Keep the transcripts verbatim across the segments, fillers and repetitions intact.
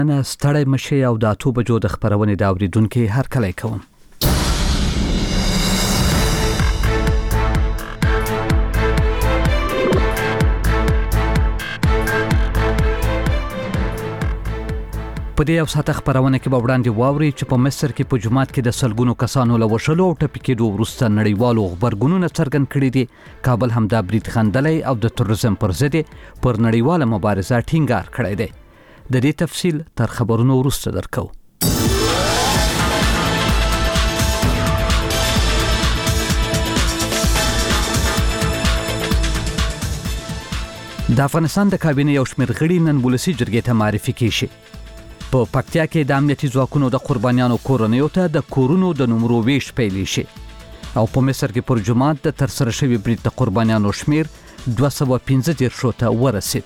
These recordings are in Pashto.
انا ستړی مشي او د اته بجو د خبرونې د اوریدونکو هر کله کوم. په دې او ساته خبرونه کې به وړاندې واوري چې په مصر کې په جمعات کې د سلګونو کسانو له وشلو او ټپي کېدو وروسته نړیوالو خبرګونونو څرګند کړي دي. کابل هم د برید خندلې او د تروریزم پر ضد پر نړیواله مبارزه ټینګار کړی دی. د دې تفصیل تر خبرونو وروسته درکو. د افغانستان د کابینې یو شمېر غړي نن ولسي جرګې ته معرفي کیږي. په پکتیا کې د امنیتي ځواکونو د قربانیانو کورنیو ته د کورونو د نمرو ویش پیل شي او په مصر کې پر جمعات د ترسره شوی برید د قربانیانو شمیر دوه سوه پنځه دېرش ته ورسید.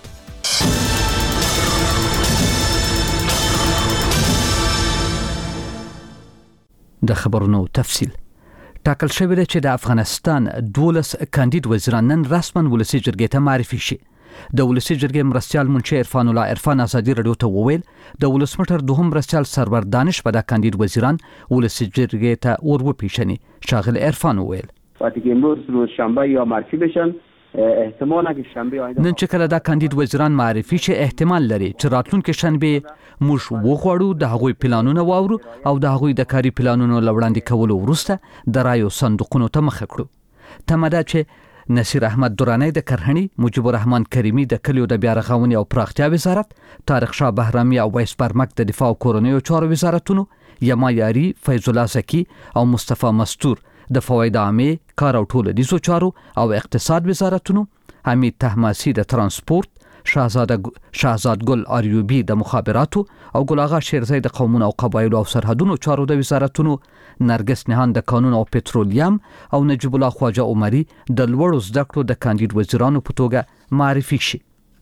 د خبرونو تفصیل ټاکل شوی دی چې د افغانستان دولس کاندید وزیران نن رسماً ولسي جرګې ته معرفي شي. د ولسي جرګې مرستیال منشي عرفان الله عرفان ازادي رادیو ته وویل د ولسمشر دوهم مرستیال سرور دانش په د کاندید وزیران ولسي جرګې ته وروپیژني. شاغل عرفان وویل وقتی که امروز روز شنبه یا معرفی بشن احتمالا که شنبه آینده نن چې کله دا کاندید وزیران معرفي شي احتمال لري چې راتلونکي شنبه موږ وغواړو د هغوی پلانونه واورو او د هغوی د کاري پلانونو لوړاندې کولو وروسته د رایو صندوقونو ته مخه کړو. تمه ده چې نصیر احمد درانی د کرهنی، مجيب الرحمن کریمی د کلیو د بیا رغونې او پراختیا وزارت، طارق شاه بهرامي او ویس برمک د دفاع او کورنیو چارو وزارتونو، یما یاری، فیض الله زکی او مصطفی مستور د فواید عامه، کار او ټولنیزو چارو او اقتصاد وزارتونو، حمید طهماسي د ترانسپورت، شاهزاده شاهزاد ګل اریوبی د مخابراتو او ګل آغا شیرزی د قومونو او قبایلو او سرحدونو چارو د وزارتونو، نرګس نهان د قانون او پټرولیم او نجیب الله خواجه عمری د لوړو زده کړو د کاندید وزیرانو په توګه معرفي شي.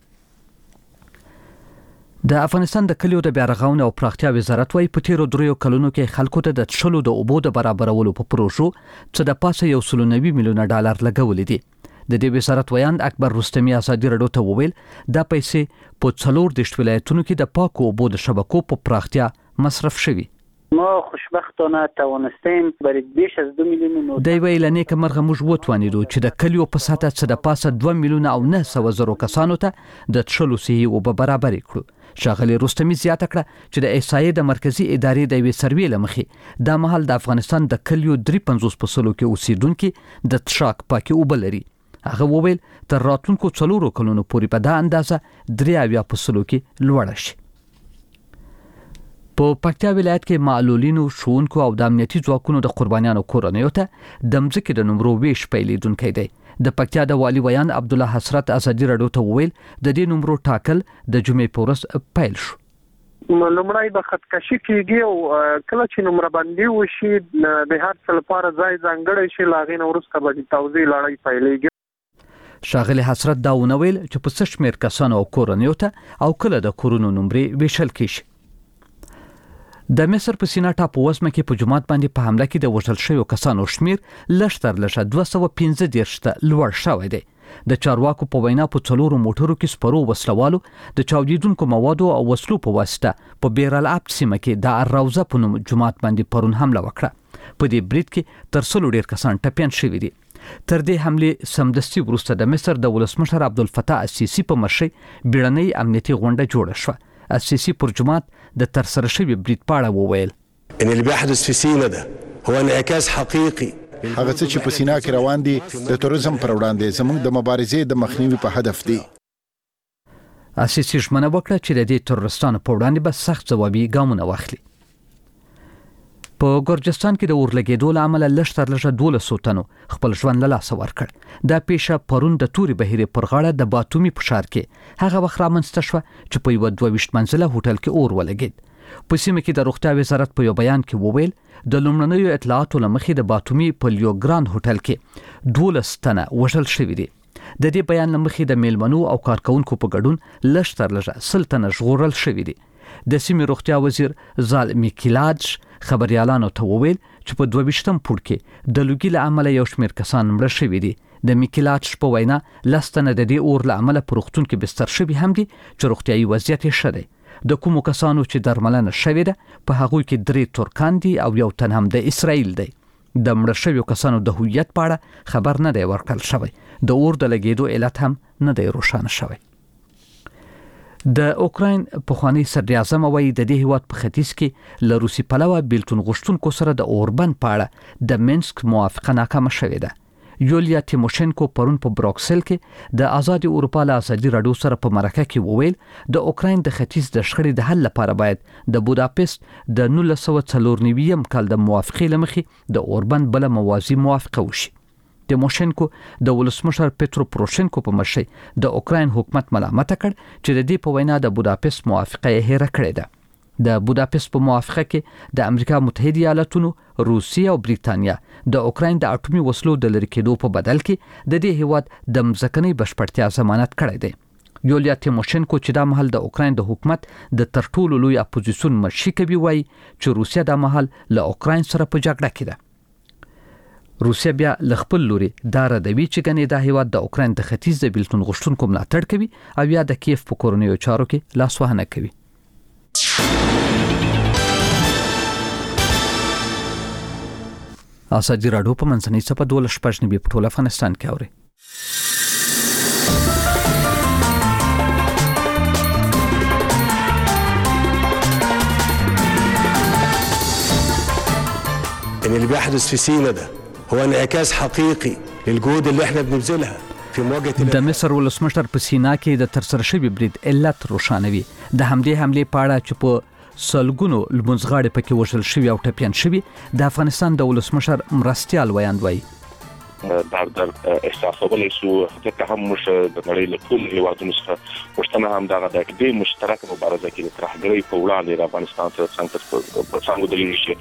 د افغانستان د کلیو د بیا رغونې او پراختیا وزارت وايي په تیرو دریو کلونو کې خلکو ته د څښلو د اوبو د برابرولو په پروژو څه د پاسه یو سل نوي میلیونه ډالر لګولې دي. د دې وزارت ویاند اکبر رستمی ازادي رادیو ته وویل دا پیسې په څلور دیشت ولایتونو کې د پاکو اوبو د شبکو په پراختیا مصرف شوي. ما خوشبختانه توانستیم برای بیش از دو میلیون دی ویل نه که مرغه موږ وتوانیدو چې د کلیو په ساته څه د پاسه دوه میلیونه او نه سوه زرو کسانو ته د څښلو صحي اوبه برابرې کړو. شاغلی رستمی زیاته کړه چې د احصایې د مرکزی ادارې د یوې سروې له مخې دا مهال د افغانستان د کلیو درې پنځوس په سلو کې اوسیدونکي د څښاک پاکي اوبه لري. هغه وویل تر راتلونکو څلورو کلونو پورې په دا اندازه درې اویا په سلو کې لوړه شي. په پکتیا ولایت کې معلولینو، ښوونکو او د امنیتي ځواکونو د قربانیانو کورنیو ته د مځکې د نمرو ویش پیلېدونکی دی. د پکتیا د والي ویان عبدالله حسرت ازادي رادیو ته وویل د دې نمرو ټاکل د جمعې په ورځ پیل شو. لومړی به خطکشي کېږي او کله چې نمره بندي وشي د هر څه لپاره ځای ځانګړی شي، له هغې نه وروسته به د توزیع لړۍ پیلېږي. شاغلی حسرت دا ونه ویل چې په څه شمېر کسانو او کورنیو ته او کله د کورونو نمرې ویشل کېږي. د مصر په سینا ټاپو وزمه کې په جمعات باندې په حمله کې د وژل شویو کسانو شمیر لږ تر لږه دوه سوه پنځه دېرش ته لوړ شوی دی. د چارواکو په وینا په څلورو موټرو کې سپرو وسلوالو د چاودیدونکو موادو او وسلو په واسطه په بیر العبد سیمه کې د الروضه په نوم جمعات باندې پرون حمله وکړه. په دې برید کې تر سلو ډیر کسان ټپیان شوي دي. تر دې حمله سمدستي وروسته د مصر د ولسمشر عبدالفتاح السیسی په مشرۍ بیړنۍ امنیتي غونډه جوړه شوه. السیسی پر جمعات د ترسره شوي برید په اړه وویل ان اللي بيحدث في سيناء ده هو انعكاس حقيقي هغه څه چې په سینا کې روان دي د تروریزم پر وړاندې زموږ د مبارزې د مخنیوي په هدف دي. السیسی ژمنه وکړه چې د دې تروریستانو په وړاندې به سخت ځوابي ګامونه واخلي. په ګورجستان کې د اورلګېدو له امله لږ تر لږه دولس تنو خپل ژوند له لاسه ورکړ. دا پیښه پرون د تورې بهیرې پر غاړه د باتومي په ښار کې هغه وخت رامنځته شوه چې په یوه دوه ویشت منزله هوټل کې اور ولګېد. په سیمه کې د روغتیا وزارت په یو بیان کې وویل د لومړنیو اطلاعاتو له مخې د باتومي په لیو ګراند هوټل کې دولس تنه وژل شوي دي. د دې بیان له مخې د میلمنو او کارکونکو په ګډون لږ تر لږه سل تنه ژغورل شوي دي. د سیمې روغتیا وزیر زال میکیلاج خبريالانو ته وویل چې په دوه ویشتم پوړ کې د لوګي له امله یو شمېر کسان مړه شوي دي. د میکیلاج په وینا لس تنه د دې اور له امله په روغتون کې بستر شوي هم دي چې روغتیایي وضعیت یې ښه دی. د کومو کسانو چې درملنه شوې ده په هغوی کې درې ترکان دي او یو تن هم د اسرائیل دی. د مړه شویو کسانو د هویت په اړه خبر نه دی ورکړل شوی. د اور د لګېدو علت هم نه دی روښانه شوی. د اوکراین پخوانی صدر اعظم وایي د دې هیواد په ختیځ کې له روسي پلوه بیلتون غوښتونکو سره د اوربند په اړه د مینسک موافقه ناکامه شوې ده. یولیا تیموشنکو پرون په بروکسل کې د آزاد اروپا له ازادي راډیو سره په مرکه کې وویل د اوکراین د ختیځ د شخړې د حل لپاره باید د بوداپست د نولس سوه څلور نوي کال د موافقې له مخې د اوربند بله موازي موافقه وشي. تیموشنکو د ولسمشر پترو پروشنکو په مشرۍ د اوکراین حکومت ملامت کړ چې د دې په وینا د بوداپست موافقه یې هېره کړې ده. د بوداپست په موافقه کې د امریکا متحده ایالاتونو، روسیه او بریتانیا د اوکراین د اټومي وسلو د لرې کېدو په بدل کې د دې هیواد د مځکنۍ بشپړتیا ضمانت کړی دی. یولیا تیموشنکو چې دا مهال د اوکراین د حکومت د تر ټولو لوی اپوزیسیون مشري کوي وایي چې روسیه دا مهال له اوکراین سره په جګړه کې ده. روسیه بیا له خپل لوري دا ردوي چې ګنې دا هیواد د اوکراین د ختیځ د بیلتون غوښتونکو ملاتړ کوي او یا د کیف په کورنیو چارو کې لاسوهنه کوي. ازادي راډیو په منځنۍ صفحه دولس شپږ نوي په ټول افغانستان کې اوري. ان اللي بيحدث في سيناء ده هو انعكاس حقيقي للجهود اللي احنا بنبذلها في مواجهه د مصر ولسمشر په سینا کې د ترسره شوی برید علت روښانوي. د همدې حمله په اړه چې په سلګونو لمونځغاړي پکې وژل شوي او ټپیان شوي د افغانستان د ولسمشر مرستیال ویاند وایي در در احساسولای شو ځکه هم موږ د نړۍ له ټولو هېوادونو څخه غوښتنه هم دغه ده چې د مشترکه مبارزه کې د ترهګرۍ په وړاندې د افغانستان سره څنګه په څنګه ودرېږي شي.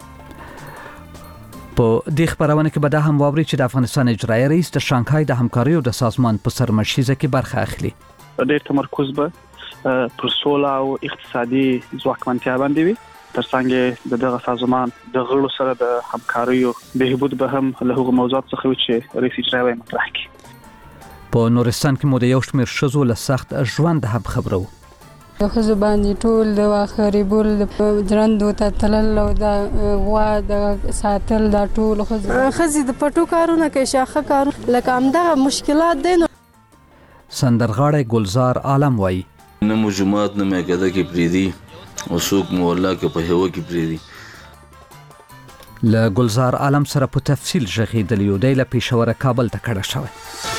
په دې خبرونه کې به دا هم واوري چې د افغانستان اجرایي رئیس د شانګهای د همکاریو د سازمان په سرمشیزه کې برخه اخلي. ډېر تمرکز به پر سوله او اقتصادي ځواکمنتیا باندې وي. ترڅنګ د دغه سازمان د غړو سره د همکاریو بهبود به هم له هغو موضوعات څخه وي چې رئیس اجرایي مطرح کړي. په نورستان کې مو د یو شمېر ښځو له سخت ژوند هم خبرو. د ښځو باندې ټول د واخري بول د درندو ته تلل او د غوا د ساتل دا ټول ښځې د پټو کارونه کوي، شاخه کارونه لکه همدغه مشکلات دی. سندرغاړی ګلزار عالم وایي نه مو جماعت نه میکده کې پریدي او څوک مو الله کې په هوا کې پریدي. له ګلزار عالم سره په تفصیل ژغېدلی یو دی له پېښوره کابل ته کډه شوی.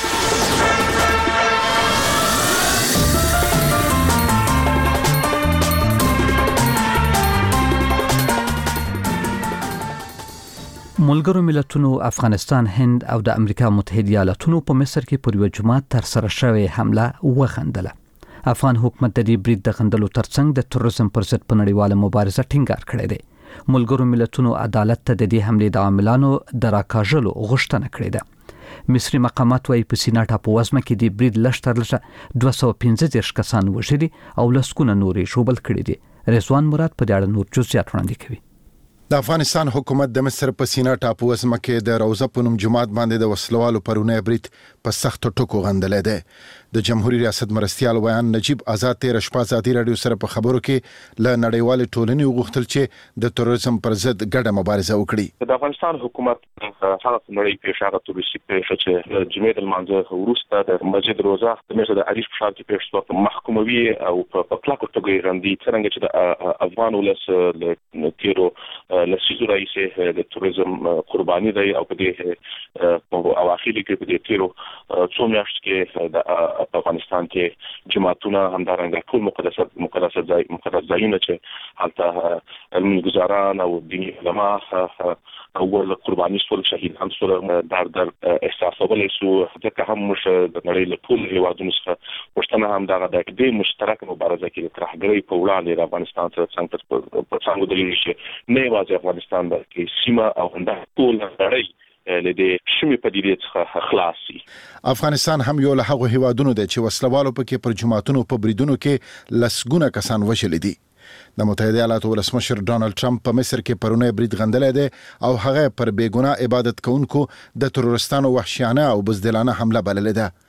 ملګرو ملتونو افغانستان، هند او د امریکا متحده ایالاتونو په مصر کې پر یو جماعت تر سره شوې حمله وخندله. افغان حکومت د دې برید د غندلو ترڅنګ د تروریزم پر ضد په نړیواله مبارزه ټینګار کړی دی. ملګرو ملتونو عدالت ته د دې حملې د عاملانو د راکاږلو غوښتنه کړې ده. مصري مقامات وايي په سینا ټاپووزمه کې د برید لږ تر لږه دوه سوه پنځه دېرش کسان وژلي او لسګونه نورې ژوبل کړي دي. رضوان مراد په دې اړه نور جزئیات وړاندې کوي. د افغانستان حکومت د مصر په سینا ټاپووزمه کې د روزه په نوم جماعت باندې د وسلوالو پرونه برید په سختو ټکو غندلې ده. د جمهوریت ریاست مرستیال ویان نجیب آزاد تیر شپه ازادي راډیو سره په خبرو کې له نړیوال ټولنې وغوښتل چې د تروریزم پر ضد ګډه مبارزه وکړي. د افغانستان حکومت هغه نړۍ پیښه هغه تروریستي پیښه چې جمعې د لمانځه وروسته د مسجد روزه د مصر د عریش په ښار کې پیښ شوه په محکوموي او په کلکو ټکو یې غندي. څرنګه چې د افغان ولس له تیرو لسیزو راهیسې د تروریزم قرباني دی او په دې په اواخرو کې په دې تیرو څو میاشتو کې د افغانستان کې جماعتونه همدارنګه ټول مقدسات مقدسات ځای مقدس ځایونه چې هلته المنګزاران او دیني علما او ول قرباني سول شهیدان سول در در احساسولای شو ځکه هم موږ د نړۍ له ټولو هېوادونو څخه غوښتنه هم دغه ده چې د مشترکه مبارزه کې د ترهګرۍ په وړاندې د افغانستان سره څنګه په څنګه ودرېږي شي. نه یوازې افغانستان بلکې سیمه او همدغه ټول نړۍ له دې شومې پدیدې څخه خلاص شي. افغانستان هم یو له هغو هیوادونو دی چې وسلوالو پکې پر جماعتونو په بریدونو کې لسګونه کسان وژلي دي. د متحده ایالاتو ولسمشر ډانلډ ټرمپ په مصر کې پرونه برید غندلی دی او هغه پر بېګناه عبادت کوونکو د تروریستانو وحشیانه او بزدلانه حمله بللې ده.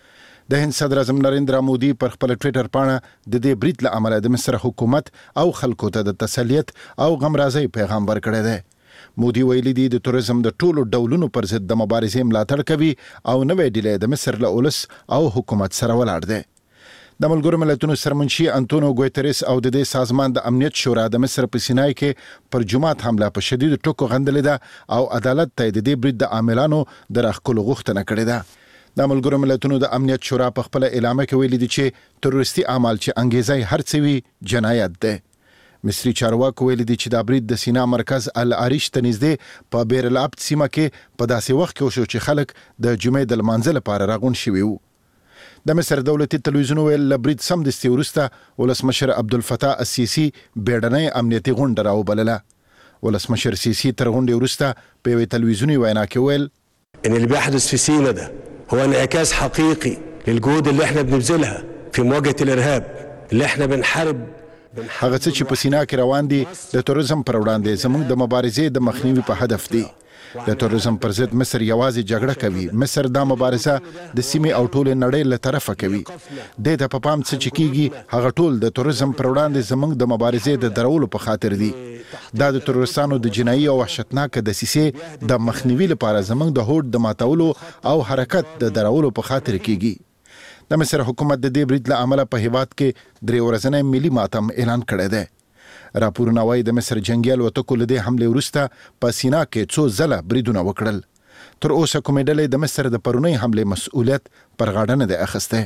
د هند صدر اعظم نریندرا مودي پر خپل ټوئیټر پاڼه د دې برید له امله د مصر حکومت او خلکو ته د تسلیت او غمرازۍ پیغام ورکړی دی. مودي ویلي دی د توریزم د ټولو ډولونو پر ضد د مبارزې ملاتړ کوي او نوې ډیلې د مصر له ولس او حکومت سره ولاړ دی. د ملګرو ملتونو سرمنشي انټونیو ګوتریس او د دې سازمان د امنیت شورا د مصر په سینای کې پر جمعه حمله په شدید ټکو غندلې ده او عدالت ته د دې برید د عاملانو د راخکلو غوښتنه کړې ده. د ملګرو ملتونو د امنیت شورا په خپل اعلامیه کې ویلي دي چې تروریستي اعمال چې انګیزه هر څه وي جنایت ده. مصری چارواکو ویلي دي چې دا برید د سینا مرکز العریش ته نږدې په بیر العبد سیمه کې په داسې وخت کې وشو چې خلک د جمعې د لمانځه لپاره راغون شوي وو. د مصر دولتي تلویزیون ویل له برید سمدستي وروسته ولسمشر عبدالفتاح السیسي بیړنۍ امنیتي غونډه راوبلله. ولسمشر سیسي تر غونډې وروسته په یوې تلویزیوني وینا کې ویل ان اللي بيحدث في سينا ده هو انعكاس حقيقي للجهود اللي احنا بنبذلها في مواجهة الارهاب اللي احنا بنحارب هغه څه چې په سینا کې روان دي د توریزم پر وړاندې زموږ د مبارزې د مخنیوي په هدف دي. د توریزم پر ضد مصر یوازې جګړه کوي. مصر دا مبارزه د سیمې او ټولې نړۍ له طرفه کوي. د ته په پام څه چې کیږي هغه ټول د توریزم پر وړاندې زموږ د مبارزې د درولو په خاطر دي. دا د تروریستانو د جنایي او وحشتناک دسیسې د مخنیوي لپاره زموږ د هوډ د ماتولو او حرکت د درولو په خاطر کیږي. د مصر حکومت د دې برید له امله په هیواد کې درې ورځنی ملي ماتم اعلان کړی دی. راپورونه وايي د مصر جنګي الوتکو له دې حملې وروسته په سینا کې څو ځله بریدونه وکړل. تر اوسه کومې ډلې د مصر د پرونۍ حملې مسؤلیت پر غاړه نه دی اخیستی.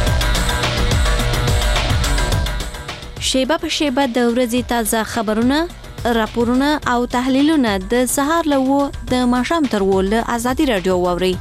شیبه په شیبه د ورځې تازه خبرونه، راپورونه او تحلیلونه د سهار له اوه د ماښام تر اوه له ازادي راډیو واورئ.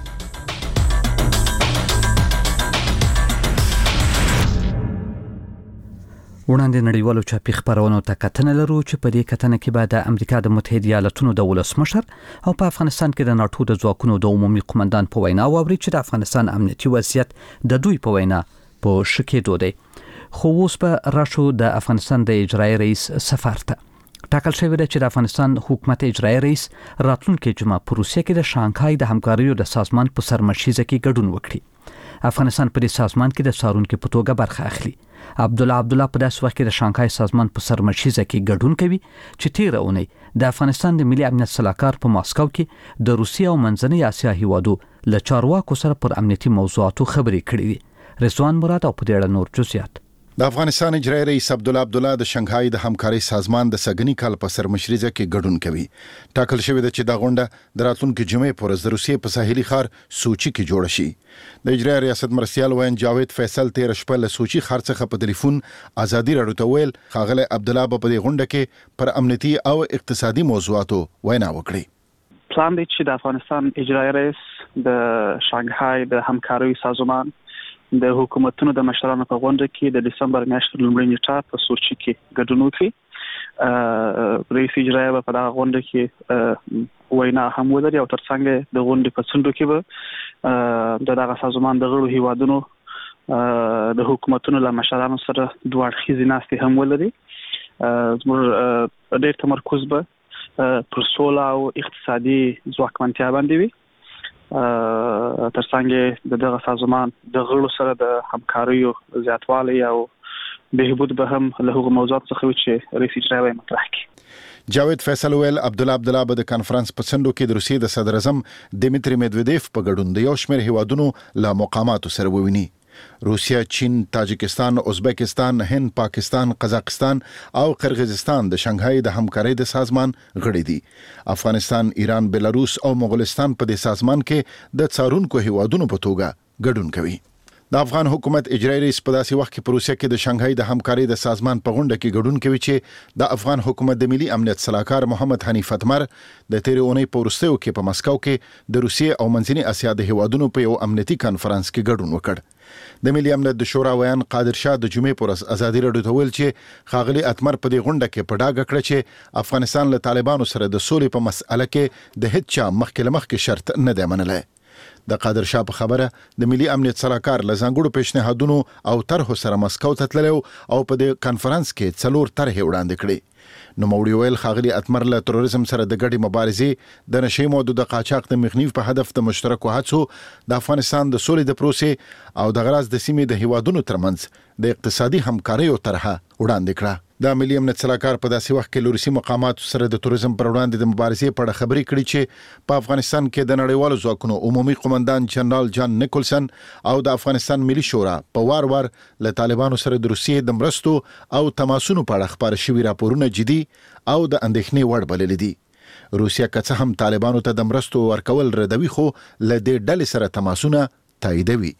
وړاندې نړیوالو چاپي خبرونو ته کتنه لرو چې په دې کتنه کې به د امریکا د متحده ایالاتونو د ولسمشر او په افغانستان کې د ناټو د ځواکونو د عمومي قومندان په وینا واوري چې د افغانستان امنیتي وضعیت د دوی په وینا په شکېدو دی. خو اوس به راشو د افغانستان د اجرایي رئیس سفر ته. ټاکل شوی دی چې د افغانستان حکومت اجرایي رئیس راتلونکي جمعه په روسیه کې د شانګهای د همکاریو د سازمان په سرمشیزه کې ګډون وکړي. افغانستان په دې سازمان کې د څارونکو په توګه برخه اخلي. عبدالله عبدالله په داسې وخت کې د شانګهای سازمان په سرمشیزه کې ګډون کوي چې تیره اونۍ د افغانستان د ملي امنیت سلاکار په ماسکو کې د روسیې او منځنۍ اسیا هیوادو له چارواکو سره پر امنیتي موضوعاتو خبرې کړې دي. رضوان مراد او په دې اړه نور جزئیات. د افغانستان اجرایي رئیس عبدالله عبدالله د شانګهای د همکارۍ سازمان د سګنی کال په سرمشریزه کې ګډون کوي. ټاکل شوی دی چې دا غونډه د راتلونکي جمعې پر ورځ د روسیې په ساحلي ښار سوچي کې جوړه شي. د اجرایي ریاست مرستیال وین جاوید فیصل تیر شپه له سوچي ښار څخه په ټلیفون ازادي راډیو ته ویل ښاغلی عبدالله په دې غونډه کې پر امنیتي او اقتصادي موضوعاتو وینا وکړي. پلان دی چې د افغانستان اجرایي رئیس د شانګهای د همکارۍ سازمان د حکومتونو د مشرانو په غونډه کې د دسمبر میاشتې لومړۍ نیټه په سوچي کې ګډون وکړي. رئیس اجرایي په دغه غونډه کې وینا هم ولري او ترڅنګ د غونډې په څنډو کې به د دغه سازمان د غړو هیوادونو د حکومتونو له مشرانو سره دوه اړخیزې ناستې هم ولري. زموږ ډېر تمرکز به پر سوله او اقتصادي ځواکمنتیا باندې وي. ترڅنګ د دغه سازمان د غړو سره د همکاریو زیاتوالی او بهبود به هم له هغو موضوعاتو څخه وي چې رئیس اجرایي مطرح کړي. جاوید فیصل ویل عبدالله عبدالله به د کانفرنس په څنډو کې د روسیې د صدر اعظم دیمیتری میدویدیف په ګډون د یو شمېر هیوادونو له مقاماتو سره وویني. روسیا، چین، تاجکستان، ازبکستان، هند، پاکستان، قزاقستان او قرغیزستان د شانګهای د همکارۍ د سازمان غړي دي. افغانستان، ایران، بلاروس او مغولستان په دې سازمان کې د څارونکو هیوادونو په توګه ګډون کوي. د افغان حکومت اجرایي رئیس په داسې وخت کې په روسیه کې د شانګهای د همکارۍ د سازمان په غونډه کې ګډون کوي چې د افغان حکومت د ملي امنیت سلاکار محمد حنیف اتمر د تیرې اونۍ په وروستیو کې په مسکو کې د روسیې او منځنۍ اسیا د هیوادونو په یو امنیتي کانفرنس کې ګډون وکړ. د ملي امنیت د شورا ویان قادر شاه د جمعې پر ورځ ازادي راډیو ته ویل چې ښاغلي اتمر په دې غونډه کې په ډاګه کړه چې افغانستان له طالبانو سره د سولې په مسأله کې د هیڅ چا مخکې له مخکې شرط نه دی منلی. د قادر شاه په خبره د ملي امنیت سلاکار له ځانګړو پیشنهادونو او طرحو سره مسکو ته تللی او په دې کانفرنس کې څلور طرحې وړاندې کړې. نو موړي ویل ښاغلي اتمر له تروریزم سره د ګډې مبارزې د نشي موادو د قاچاق د مخنیوي په هدف د مشترکو هڅو د افغانستان د سولې د پروسې او د غراض د سیمې د هیوادونو ترمنځ د اقتصادي همکارۍ طرحه وړاندې کړه. د ملي امنیت صلاحکار په داسې وخت کې لورسي مقاماتو سره د توریزم پر وړاندې د مبارزې په اړه خبرې کړې چې په افغانستان کې د نړیوالو ځواکونو عمومي قومندان جنرال جان نیکولسن او د افغانستان ملي شورا په وار وار له طالبانو سره د روسیې د مرستو او تماسونو په اړه خبرې شوي راپورونه جدي او د اندېښنې وړ بللي دي. روسیا که څه هم طالبانو ته د مرستو ورکول ردوي خو له دې ډلې سره تماسونه تاییدوي.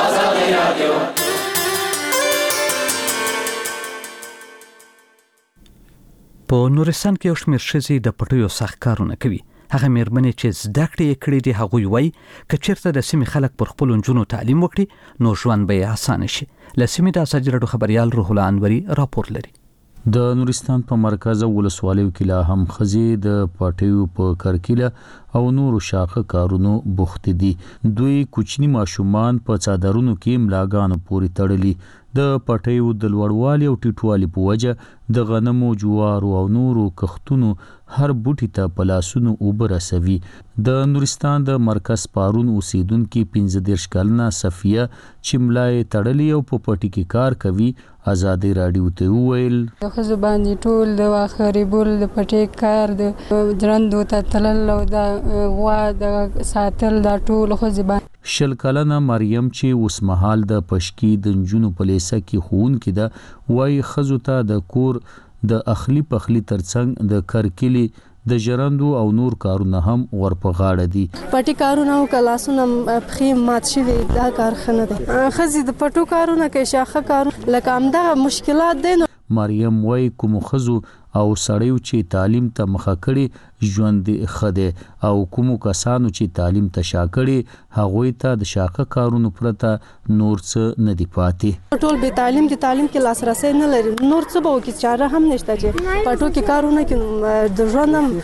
په نورستان کې یو شمېر ښځې د پټیو سخت کارونه کوي. هغه مېرمنې چې زده کړې یې کړې دي هغوی وایي که چېرته د سیمې خلک پر خپلو نجونو تعلیم وکړي نو ژوند به یې اسانه شي. له سیمې د ازادي راډیو خبریال روح الله انوري راپور لري. د نورستان په مرکز ولسوالیو کې لا هم ښځې د پټیو په کرکیله او نورو شاخه کارونو بوخت دي. دوی کوچني ماشومان په څادرونو کې ملاګانو پورې تړلي. د پټیو د لوړوالي او ټیټوالي په وجه د غنمو، جوارو او نورو کښتونو هر بوټي ته په لاسونو اوبه رسوي. د نورستان د مرکز پارون اوسیدونکي پنځه دېرش کلنه صفیه چې ملا یې تړلې او په پټي کې کار کوي ازادي راډیو ته وویل د ښځو باندې ټول د واښه ریبل، د پټي کار، د ژرندو ته تلل او د غوا د ساتل دا ټول ښځې باندې. شل کلنه مریم چې اوسمهال د پشکی د نجونو په لیسه کې ښوونکې ده وایي ښځو ته د کور د اخلي پخلي ترڅنګ د کرکیلي، د ژرندو او نور کارونه هم ورپه غاړه دي. پټي کارونه او کلاسونه پښې مات شوي دا کار ښه نه دی. ښځې د پټو کارونه کوي، شاخه کارونه لکه همدغه مشکلات دی. مریم وایي کومو ښځو او سړیو چې تعلیم ته مخه کړي ژوند ښه دی او کومو کسانو چې تعلیم ته شا کړي هغوی ته د شاخه کارونو پرته نور څه نه دي پاتې. ټول بې تعلیم دي، تعلیم کې لاسرسی نه لري، نور څه به وکړي، چاره هم نشته چې پټو کې کارونه کوي، د ژوند هم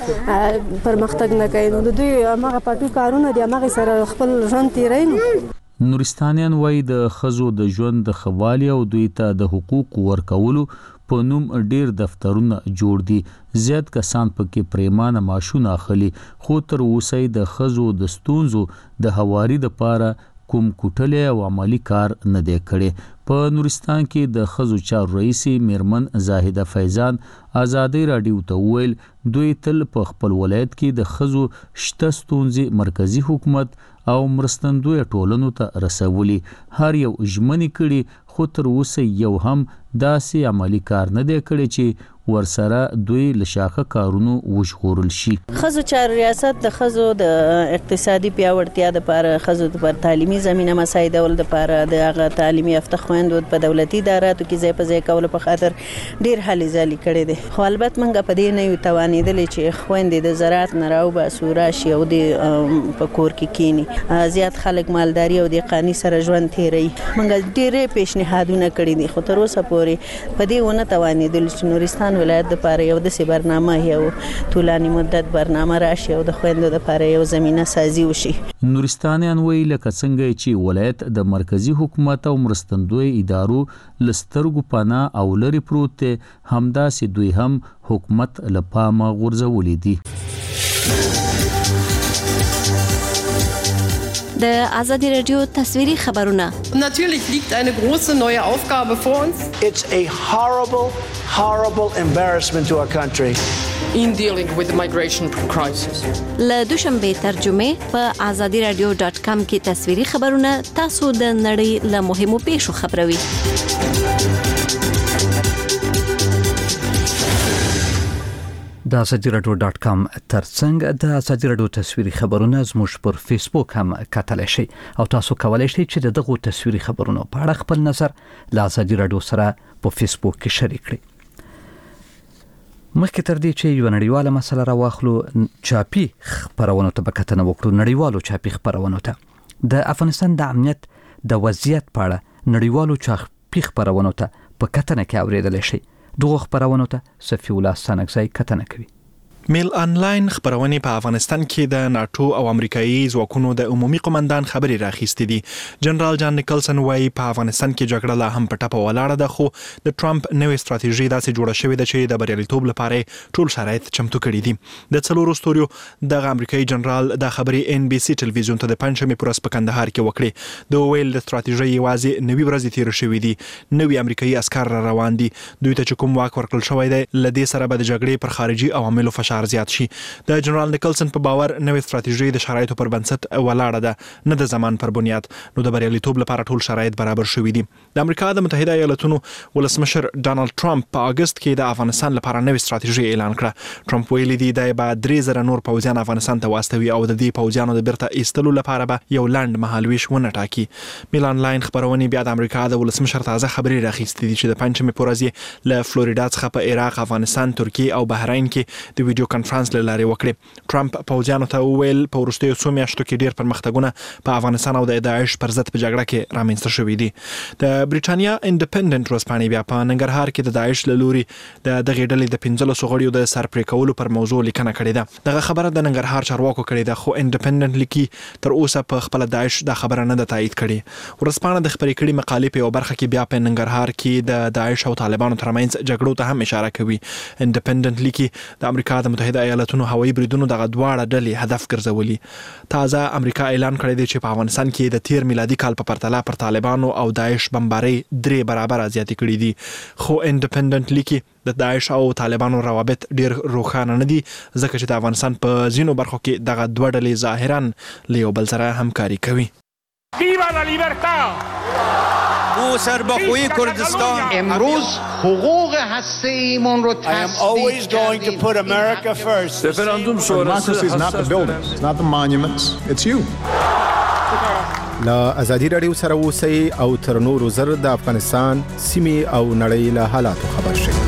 پرمختګ نه کوي. نو د دوی هماغه پټو کارونه دي، هماغې سره خپل ژوند تیروي. نورستانیان وایي د ښځو د ژوند د ښه والي او دوی ته د حقوقو ورکولو په نوم ډیر دفترونه جوړ دي. زیات کسان پکې پریمانه معاشونه اخلي، خو تر اوسه د ښځو د ستونزو د هواري دپاره کوم کوټلی او عملی کار نه دی کړی. په نورستان کې د ښځو چارو رئیسې میرمن زاهده فیضان ازادي راډیو ته وویل دوی تل په خپل ولایت کې د ښځو شته ستونزې مرکزی حکومت او مرستندویه ټولنو ته رسولي. هر یو ژمنې کړي خو تر اوسه یو هم داسې عملی کار نه دی کړی چې ورسره دوی له شاخه کارونو وژغورل شي. ښځو چارو ریاست د ښځو د اقتصادي پیاوړتیا دپاره، ښځو دپاره تعلیمي زمینه مساعدول دپاره، د هغه تعلیمي یافته خویندو په دولتي اداراتو کې ځای په ځای کولو په خاطر ډېر هلې ځلې کړې دي. خو البته موږ په دې نه یو توانېدلې چې خویندې د زراعت نه راوباسو، راشي او د په کور کې کینی. زیات خلک مالداري او دهقاني سره ژوند تیروي. موږ ډېرې پیشنهادونه کړي دي خو تر اوسه پورې په دې ونه توانېدل چې نورستان ولایت دپاره یو داسې برنامه، یو طولاني مدت برنامه راشي او د خویندو دپاره یو زمینه سازي وشي. نورستانیان وایي لکه څنګه چې ولایت د مرکزی حکومت او مرستندوی ادارو له سترګو پناه او لرې پروت دی، همداسې دوی هم حکومت له پامه غورځولي دي. د ازادي رادیو تصویري خبرونه. Natürlich liegt eine große neue Aufgabe vor uns. It's a horrible, horrible embarrassment to our country. In dealing with the migration crisis. له دوشنبه ترجمه په ازادي رادیو ډاټ کام کې تصویري خبرونه تاسو د نړۍ له مهمو پیښو خبروي. د ازادي راډیو ډاټ کام ترڅنګ د ازادي راډیو تصویري خبرونه زموږ پر فیسبوک هم کتلی شئ او تاسو کولی شئ چې دغه تصویري خبرونو په اړه خپل نظر له ازادي راډیو سره په فیسبوک کې شریک کړئ. مخکې تر دې چې یو نړیواله مسله راواخلو، چاپي خبرونو ته به کتنه وکړو. نړیوالو چاپي خبرونو ته د افغانستان د امنیت د وضعیت په اړه نړیوالو چاپي خبرونو ته په کتنه کې اورېدلی شئ. دغه خبرونو ته صفی الله ستانکزی کتنه کوي. میل انلاین خبرونه په افغانستان کې د ناتو او امریکایي ځواکونو د عمومي قومندان خبري راخېستې دي. جنرال جان نیکلسن وايي په افغانستان کې جګړه لا هم په ټپه ولاړه ده، خو د ټرمپ نوې ستراتیژي داسې جوړه شوې ده چې د بریالیتوب لپاره ټول شرایط چمتو کړي دي. د څلورو ستوریو د امریکایي جنرال د خبري ان بي سي ټلویزیون ته د پنځمې پر ورځ په کندهار کې وکړي. د ویل د ستراتیژي یوازې نوي ورځې تیر شوې دي، نوي امریکایي عسكر را روان دي، دوی ته چې کوم واک ورکړل شوی دی لدې سره به د جګړې پر خارجي عواملو فشار زیات شي. د جنرال نیکلسن په باور نوې ستراتیژي د شرایطو پر بنسټ ولاړه ده، نه د زمان پر بنیاد، نو د بریالیتوب لپاره ټول شرایط برابر شوي دي. د امریکا د متحده ایالاتونو ولسمشر ډانلډ ټرمپ په اگست کې د افغانستان لپاره نوې ستراتیژي اعلان کړه. ټرمپ ویلي دی د به درې زره نور پوځیان افغانستان ته واستوي او د دې پوځیانو د بیرته ایستلو لپاره به یو لاند مهالويش ونه ټاکي. میل انلاین خبرونه بیا د امریکا د ولسمشر تازه خبري راخېستې دي چې د پنځمې پر ورځ له فلوریدا څخه په عراق، افغانستان، ترکیه او بحرین کې د ویډیو کانفرنس له لارې وکړي. ټرمپ پوځیانو ته وویل په وروستیو څو میاشتو کې ډېر پرمختګونه په افغانستان او د داعش پر ضد په جګړه کې رامنځته شوي دي. د بریټانیا انډیپندنت ورځپاڼې بیا په ننګرهار کې د داعش له لوري د دغې ډلې د پنځلسو غړیو د سرپرې کولو پر موضوع لیکنه کړې ده. دغه خبره د ننګرهار چارواکو کړې ده، خو انډیپندنت لیکي تر اوسه په خپل داعش دا خبره نه ده تایید کړې. ورځپاڼه د خبرې کړې مقالې په یو برخه کې بیا په ننګرهار کې د داعش او طالبانو ترمنځ جګړو ته هم اشاره کوي. انډیپندنت لیکي د امریکا د متحده ایالاتونو هوایي بریدونو دغه دواړه ډلې هدف ګرځولي. تازه امریکا اعلان کړی دی چې په افغانستان کې د تیر میلادي کال په پرتله پر طالبانو او داعش بمباري درې برابر زیاتې کړې دي. خو انډیپندنت لیکي د داعش او طالبانو روابط ډیر روښانه نه دي، ځکه چې د افغانستان په ځینو برخو کې دغه دوه ډلې ظاهرا له یو بل سره همکاري کوي. Viva la libertad! او سربخوی کردستان امروز حقوق هسته‌ایمون رو I am always going to put America first. Referendum sonrası is not the buildings, it's not the monuments, it's you. لا ازادي رادیو سره اوسئ او تر نورو زر د افغانستان سیمې او نړۍ له حالاتو خبر شئ.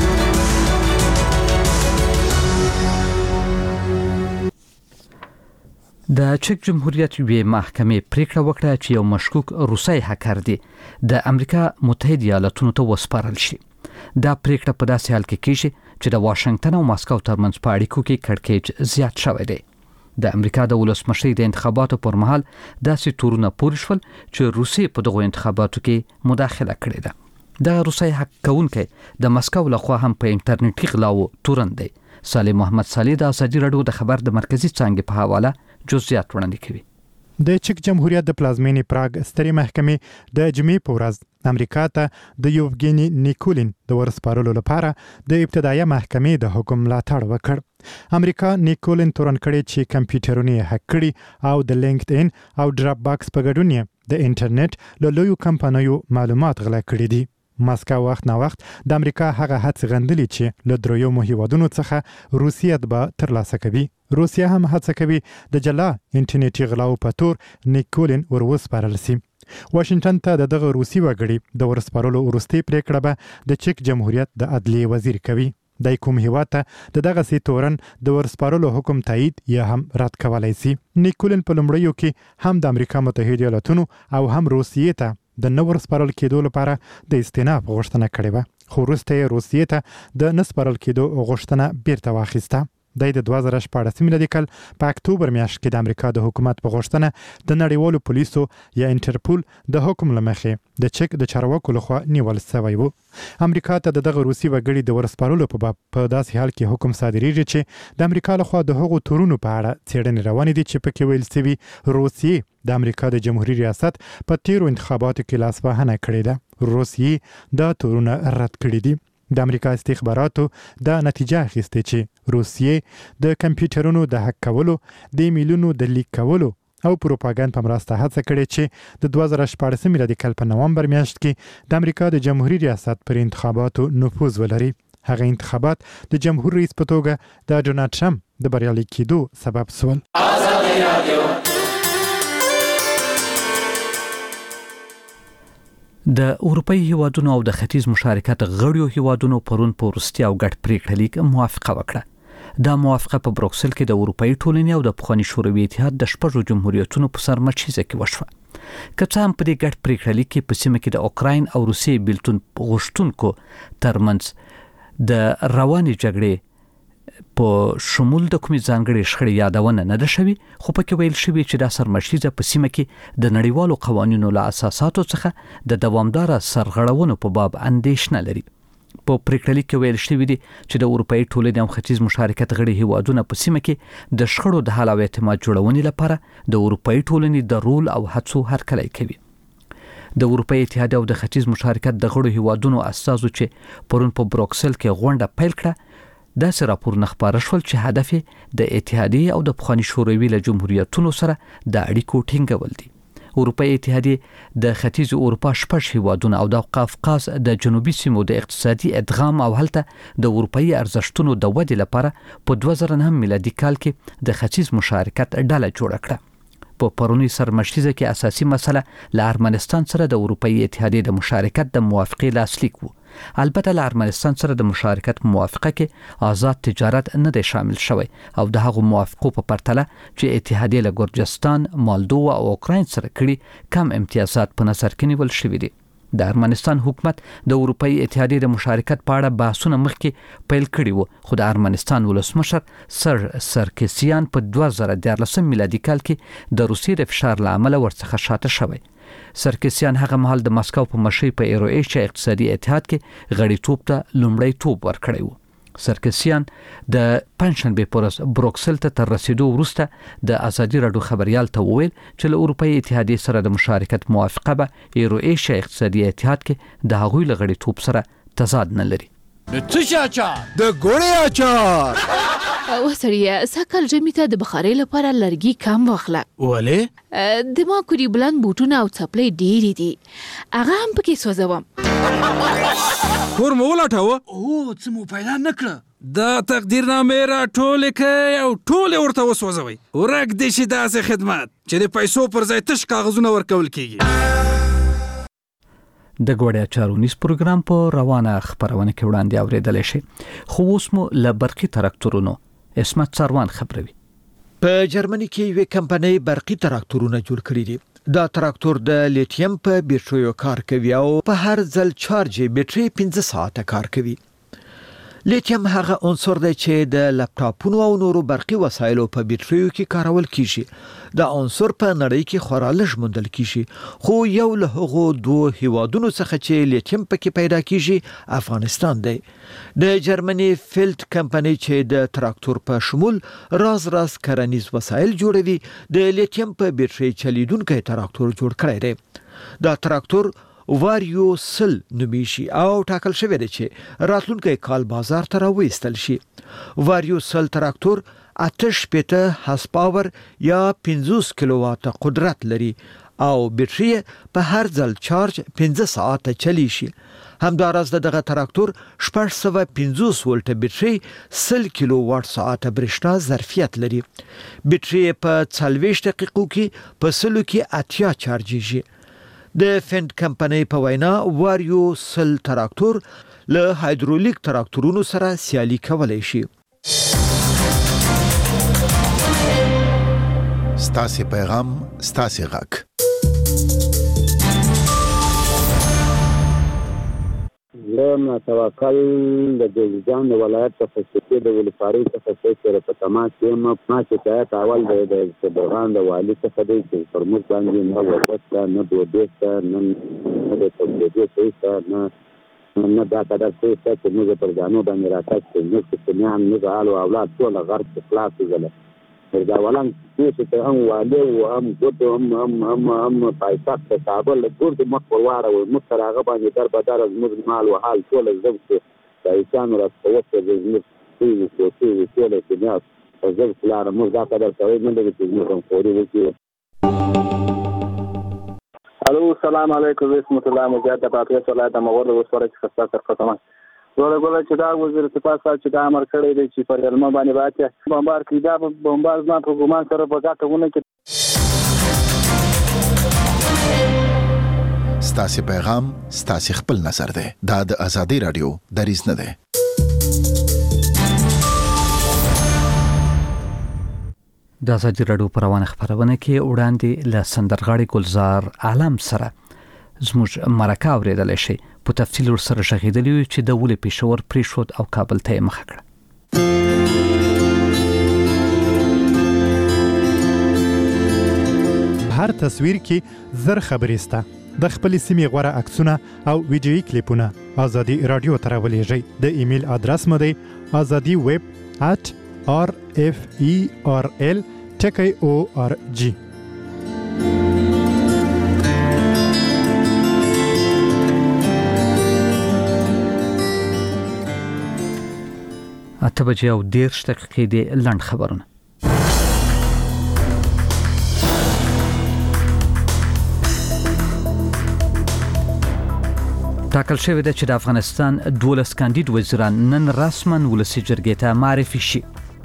د چک جمهوریت یوې محکمې پریکړه وکړه چې یو مشکوک روسي هکر دی د امریکا متحده ایالاتونو ته وسپارل شي. دا پریکړه په داسې حال کې کیږي چې د واشنگټن او ماسکو ترمنځ په اړیکو کې کړکېچ زیات شوی دی. د امریکا د ولسمشر د انتخاباتو پر مهال داسې تورونه پورې شول چې روسي په دغه انتخاباتو کې مداخله کړې ده. د روسي حق کونکي د ماسکو لخوا هم په انټرنیټي غلاو تورن دی. صالح محمد صالح د ازادي رادیو د خبر د مرکزی څانګې په حواله جزئیات وړاندې کوي. د چک جمهوریت د پلازمینې پراګ سترې محکمې د جمعې په ورځ امریکا ته د یوفګینی نیکولین د ورسپارلو لپاره د ابتدایي محکمې د حکم ملاتړ وکړ. امریکا نیکولین تورن کړي چې کمپیوټرونه هک کړي او د لینکډ ان او ډراپ باکس په ګډون د انټرنیټ له لویو کمپنیو معلومات غلا کړي دي. ماسکو وخت نه وخت د امریکا هغه هڅې غندلې چې له دریمو هیوادونو څخه روسیه به ترلاسه کوي. روسیه هم هڅه کوي د جلا انټرنیټي غلاو په تور نیکولین وروسپارل شي. واشنگټن ته د دغه روسي وګړي د ورسپارلو وروستي پریکړه به د چک جمهوریت د عدلیې وزیر کوي. د کوم هیواد ته د دغه سي تورن د ورسپارلو حکم تایید یا هم رد کولای شي. نیکولین په لومړیو کې هم د امریکا متحده ایالاتونو او هم روسیې ته د نور سپارل کېدو لپاره د استیناف غوښتنه کړې وه، خو وروسته روسیې ته د نسپارل کېدو غوښتنه بیرته واخیسته. د دوه زره شپاړس میلادي کال په اکتوبر میاشت کې د امریکا د حکومت په غوښتنه د نړیوالو پولیسو یا انټرپول د حکم لمخې د چک د چارواکو لخوا نیول شوی و. امریکا ته دغه روسي وګړي د ورسپارلو په باب په داسې حال کې حکم صادریږي چې د امریکا لخوا د هغو تورونو په اړه څېړنې روانې دي چې پکې ویل شوي روسیې د امریکا د جمهوریت ریاست په تیرو انتخاباتو کې لاسوهنه کړې ده. روسیې دا تورونه رد کړي دي. د امریکا استخباراتو دا نتیجه اخیسته چې روسیې د کمپیوټرونو د هک کولو، د ایمیلونو د لیک کولو او پروپاګاندا په مرسته هڅه کړې چې د دوه زره شپاړس میلادي کال په نومبر میاشت کې د امریکا د جمهوریت ریاست پر انتخاباتو نفوذ ولري. هغه انتخابات د جمهور رئیس په توګه د ډونالډ ټرمپ د بریالي کېدو سبب شول. د اروپאי هیوادونو او د ختیځ مشارکت غړیو هیوادونو پرون په وروستي او ګډ پریکړه لیک موافقه وکړه. دا موافقه په بروکسل کې د اروپאי ټولنې او د پخواني شوروي اتحاد د شپږو جمهوریتونو په سر مچیزه کې وشوه. که څه هم په دې ګډ پریکړه لیک کې په سیمه کې د اوکراین او روسیې بیلتون غوښتونکو ترمنځ د رواني جګړې په شمول د کومې ځانګړې شخړې یادونه نه ده شوې، خو پکې ویل شوی چې دا سرمشیزه په سیمه کې د نړیوالو قوانینو له اساساتو څخه د دوامداره سرغړونو په باب اندېښنه لري. په پریکړه کې ویل شوی دی چې د اروپאי ټولنې او ختیځ مشارکت غړي هیوادونه په سیمه کې د شخړو د حل او اعتماد جوړونې لپاره د اروپאי ټولنې د رول او هڅو هرکلی کوي. د اروپאי اتحاد او د ختیځ مشارکت د غړو هیوادونو استازو چې پرون په بروکسل کې غونډه پیل کړه، دا سره راپورونه خبره شول چې هدف د اتحادیې او د پخواني شوروي له جمهوریتونو سره د اړیکو ټینګول دي. اروپאי اتحادیې د ختیځ اروپا شپږ هیوادونه او د قفقاز د جنوبي سیمو د اقتصادي ادغام او هلته د اروپאי ارزښتونو د ودې لپاره په دوه زره نه میلادي کال کې د ختیځ مشارکت ډله جوړه کړه. په پرونی سرمشیزه کې اساسي مسله له ارمنستان سره د اروپאי اتحادیې د مشارکت د موافقې لاسلیک وو. البته له ارمنستان سره د مشارکت موافقه کې آزاد تجارت نه دی شامل شوی او د هغو موافقو په پرتله چې اتحادیې له ګرجستان، مالدووا او اوکراین سره کړي کم امتیازات په نظر کې نیول شوي دي. د ارمنستان حکومت د اروپאי اتحادیې د مشارکت په اړه بحثونه مخکې پیل کړي وو، خو د ارمنستان ولسمشر سر سرکسیان په دوه زره دیارلسم میلادي کال کې د روسیې د فشار له امله ورڅخه شاته شوی. سرکسیان هغه مهال د مسکو په مشرۍ په ایرو ایشیا اقتصادي اتحاد کې غړیتوب ته لومړی توپ ورکړی وو. سرکسیان د پنځشنبه پر ورځ بروکسل ته تر رسیدو وروسته د ازادي راډیو خبريال ته وویل چې له اروپאי اتحادیې سره د مشارکت موافقه به ایرو ایشیا اقتصادي اتحاد کې د هغوی له غړیتوب سره تضاد نه لري. د څه اچار؟ د ګوړې اچار. او سړیا سکل جمی ته د بخارۍ لپاره لرګي کم واخله. ولې؟ د ما کوری بلند بوټونه او څپلۍ ډېری دي، هغه هم پکې سوځوم. کور مو ولټاوه؟ او څه مو پیدا نکړه؟ دا تقدیرنامې را ټولې کړئ او ټولې ورته وسوځوئ. ورک دې شي داسې خدمت چې د پیسو پر ځای تش کاغذونه ورکول کیږي. د ګوړې اچارونیز پروګرام په روانه خبرونه کې وړاندې اوریدل شي، خو اوس مو له برقي تراکتورونو اسمت سروان خبروي. په جرمني کې یو کمپنۍ برقي تراکتورونه جوړ کړي دي. دا تراکتور د لیتیم په بیټریو کار کوي او په هر ځل چارج بیټری پنځه ساعته کار کوي. لیتیم هغه عنصر دی چې د لپټاپونو او نورو برقي وسایلو په بیټریو کې کارول کیږي. دا عنصر په نړۍ کې خورا لږ موندل کیږي، خو یو له هغو دوه هیوادونو څخه چې لیتیم پکې پیدا کیږي افغانستان دی. د جرمني فیلټ کمپنۍ چې د تراکتور په شمول راز راز کرنیز وسایل جوړوي، د لیتیم په بیټری چلیدونکي تراکتور جوړ کړی دی. دا تراکتور واریو سل نومیشي او ټاکل شوی دی چې راتلونکي کال بازار ته راوېستل شي. واریو سل تراکتور اتش پته هاس پاور یا پنځوس کیلووات قدرت لري او بیټری په هر ځل چارج پنځه ساعته چلی شي. همدارس دغه تراکتور شپږ سوه پنځوس ولټ بیټری سل کیلو وات ساعت برېښنا ظرفیت لري. بیټری په څلوېښت دقیقو کې په سلو کې اتیا چارجیږي. د فینټ کمپنۍ په وینا واریو سل تراکتور له هایدرولیک تراکتورونو سره سیالي کولای شي. ستاسو پیغام ستاسو غږ. زه توکل د جوزجان د ولایت په فسټي د ولفاري په فسټي سره په تماس کې ما ما شکایت اول د صدران د والي څخه دی چې فرموز باندې نه وځه نه دوه دسته نه د توګه څه نه نه دا قدر څه چې موږ پر ځانو باندې راځي نو چې نه هم نه حال او اولاد ټول غرب خلاص دي. دا ولان چې هم والي او هم ګوت هم هم هم هم پایتخت د کابل ګورد مخ ورواړه او مستراغه باندې در بدر از موږ مال او حال ټول زم چې د انسان راځوته د موږ چې څه څه ټول چې نه زم کلار موږ دا قدر کوي نه د چې موږ خوري وکړو. الو السلام علیکم ورحمت الله مجاهد د پاتې صلات مغول وسوره چې خاصه تر ختمه زوړ ګل چې دا وزیر دفاع چې دا امر کړی دی چې پر علم باندې باندې بمبار کړي دا بمبار نه په ګمان سره په ځاتونه کې. ستاسو پیغام ستاسو خپل نظر دی. دا د ازادي رادیو دریز نه دی. د ازادي رادیو پروانه خبرونه کې وړاندې له سندرغاړي ګلزار عالم سره زموږ مرکه اوریدل شي. په تفصیل ور سره شغیدلی چې د ولې پېښور پریښود او کابل ته مخه کړه. هر تصویر کې زر خبرې سته. د خپل سیمې غوره عکسونه او ویډیویي کلیپونه ازادي رادیو ته راولېږئ. د ایمیل ادرس مو دی ازادي ویب at r f e r l ټکی او ار جی. اته بجې او دېرش دقیقې دي. لنډ خبرونه. ټاکل شوې ده چې د افغانستان دولس کاندید وزیران نن رسما ولسي جرګې ته معرفي شي.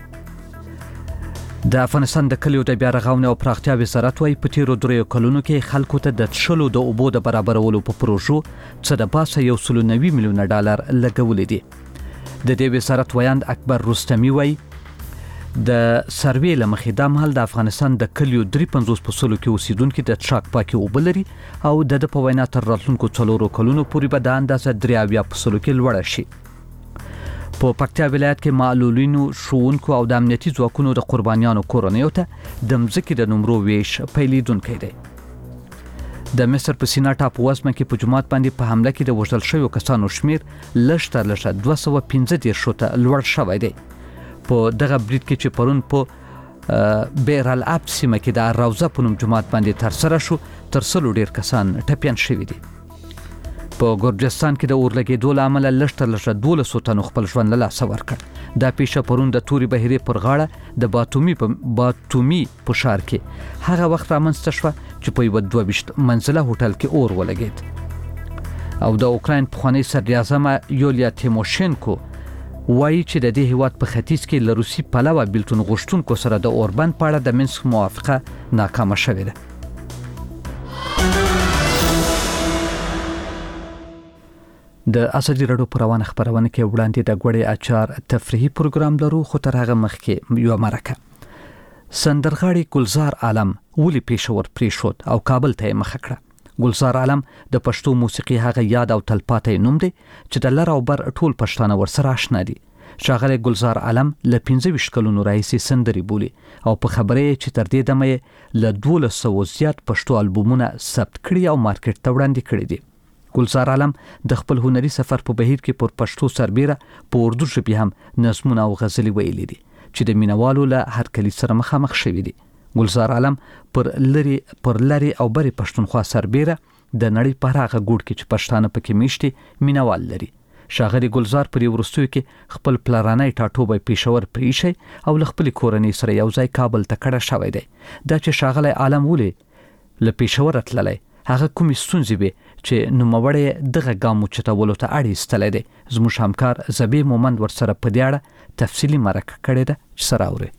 د افغانستان د کلیو د بیا رغونې او پراختیا وزارت وايي په تیرو دریو کلونو کې خلکو ته د څښلو د اوبو د برابرولو په پروژو څه د پاسه یو سل نوي میلیونه ډالر لګولې دي. د دې وزارت ویاند اکبر رستمی وايي د سروې لمخې د مهال د افغانستان د کلیو درې پنځوس په سلو کې اوسیدونکو د څښاک پاکي اوبه لري او د په وینا تر راتلونکو څلورو کلونو پورې به د اندازه درې اویا په سلو کې لوړه شي. په پکتیا ولایت کې معلولینو، ښوونکو او د امنیتي ځواکونو د قربانیانو کورنیو ته د مځکې د نمرو ویش پیلیدونکی دی. د مصر په سینا ټاپو وزمه کې په جمعات باندې په حمله کې د وژل شویو کسانو شمیر لږ تر لږه دوه سوه پنځه دېرش ته لوړ شوی دی. په دغه برید کې چې پرون په بیر العب سیمه کې د روضه په نوم جمعات باندې ترسره شو تر سلو ډیر کسان ټپیان شوي دي. په ګرجستان کې د اور لګېدو له امله لږ تر لږه دولسو تنو خپل ژوند له لاسه ورکړ. دا پیښه پرون د تورې بهیرې پر غاړه د باتومي په باتومي په ښار کې هغه وخت رامنځته شوه چې په یوه دوه ویشت منزله هوټل کې اور ولګېد. او د اوکراین پخوانۍ صدراعظمه یولیا تیموشینکو وایي چې د دې هیواد په ختیځ کې له روسي پلوه بیلتون غوښتونکو سره د اوربند په اړه د منسک موافقه ناکامه شوې ده. د ازادي راډیو په روانه خبرونه کې وړاندې د غوړې اچار تفریحي پروګرام لرو، خو تر هغه مخکې یو مرکه. سندرغاړي ګلزار عالم ولې پېښور پرېښود او کابل ته یې مخه کړه. ګلزار عالم د پښتو موسیقي هغه یاد او تلپاتې نوم دی چې د لر او بر ټول پښتانه ورسره آشنا دي. ښاغلی ګلزار عالم له پنځه ویشت کلونو راهیسې سندرې بولي او په خبره یې چې تر دې دمه یې له دولس سوو زیات پښتو البومونه ثبت کړي او مارکیټ ته وړاندې کړي دي. ګلزار عالم د خپل هنري سفر په بهیر کې پر پښتو سربیره په اردو ژبې هم نظمونه او غزلې ویلي دي چې د مینوالو له هرکلي سره مخامخ شوي دي. ګلزار عالم پر لری پر لری او بری پښتونخوا سربیره د نړۍ په هغه ګوټ کې چې پښتانه پکې میشتي مینوال لري. ښاغلی ګلزار پر وروستیو کې خپل پلرانی ټاټوبی پېښور پریښی او له خپل کورنۍ سره یو ځای کابل ته کډه شوی دی. دا چې ښاغلی عالم ولې له پېښوره تللی هغه کومې ستونزې وې چې نوموړی دغه ګام اوچتولو ته اړ ایستلی دی. زموږ همکار زبی مومند ورسره په دې اړه تفصیلي مرکه کړې ده چې سره اورئ.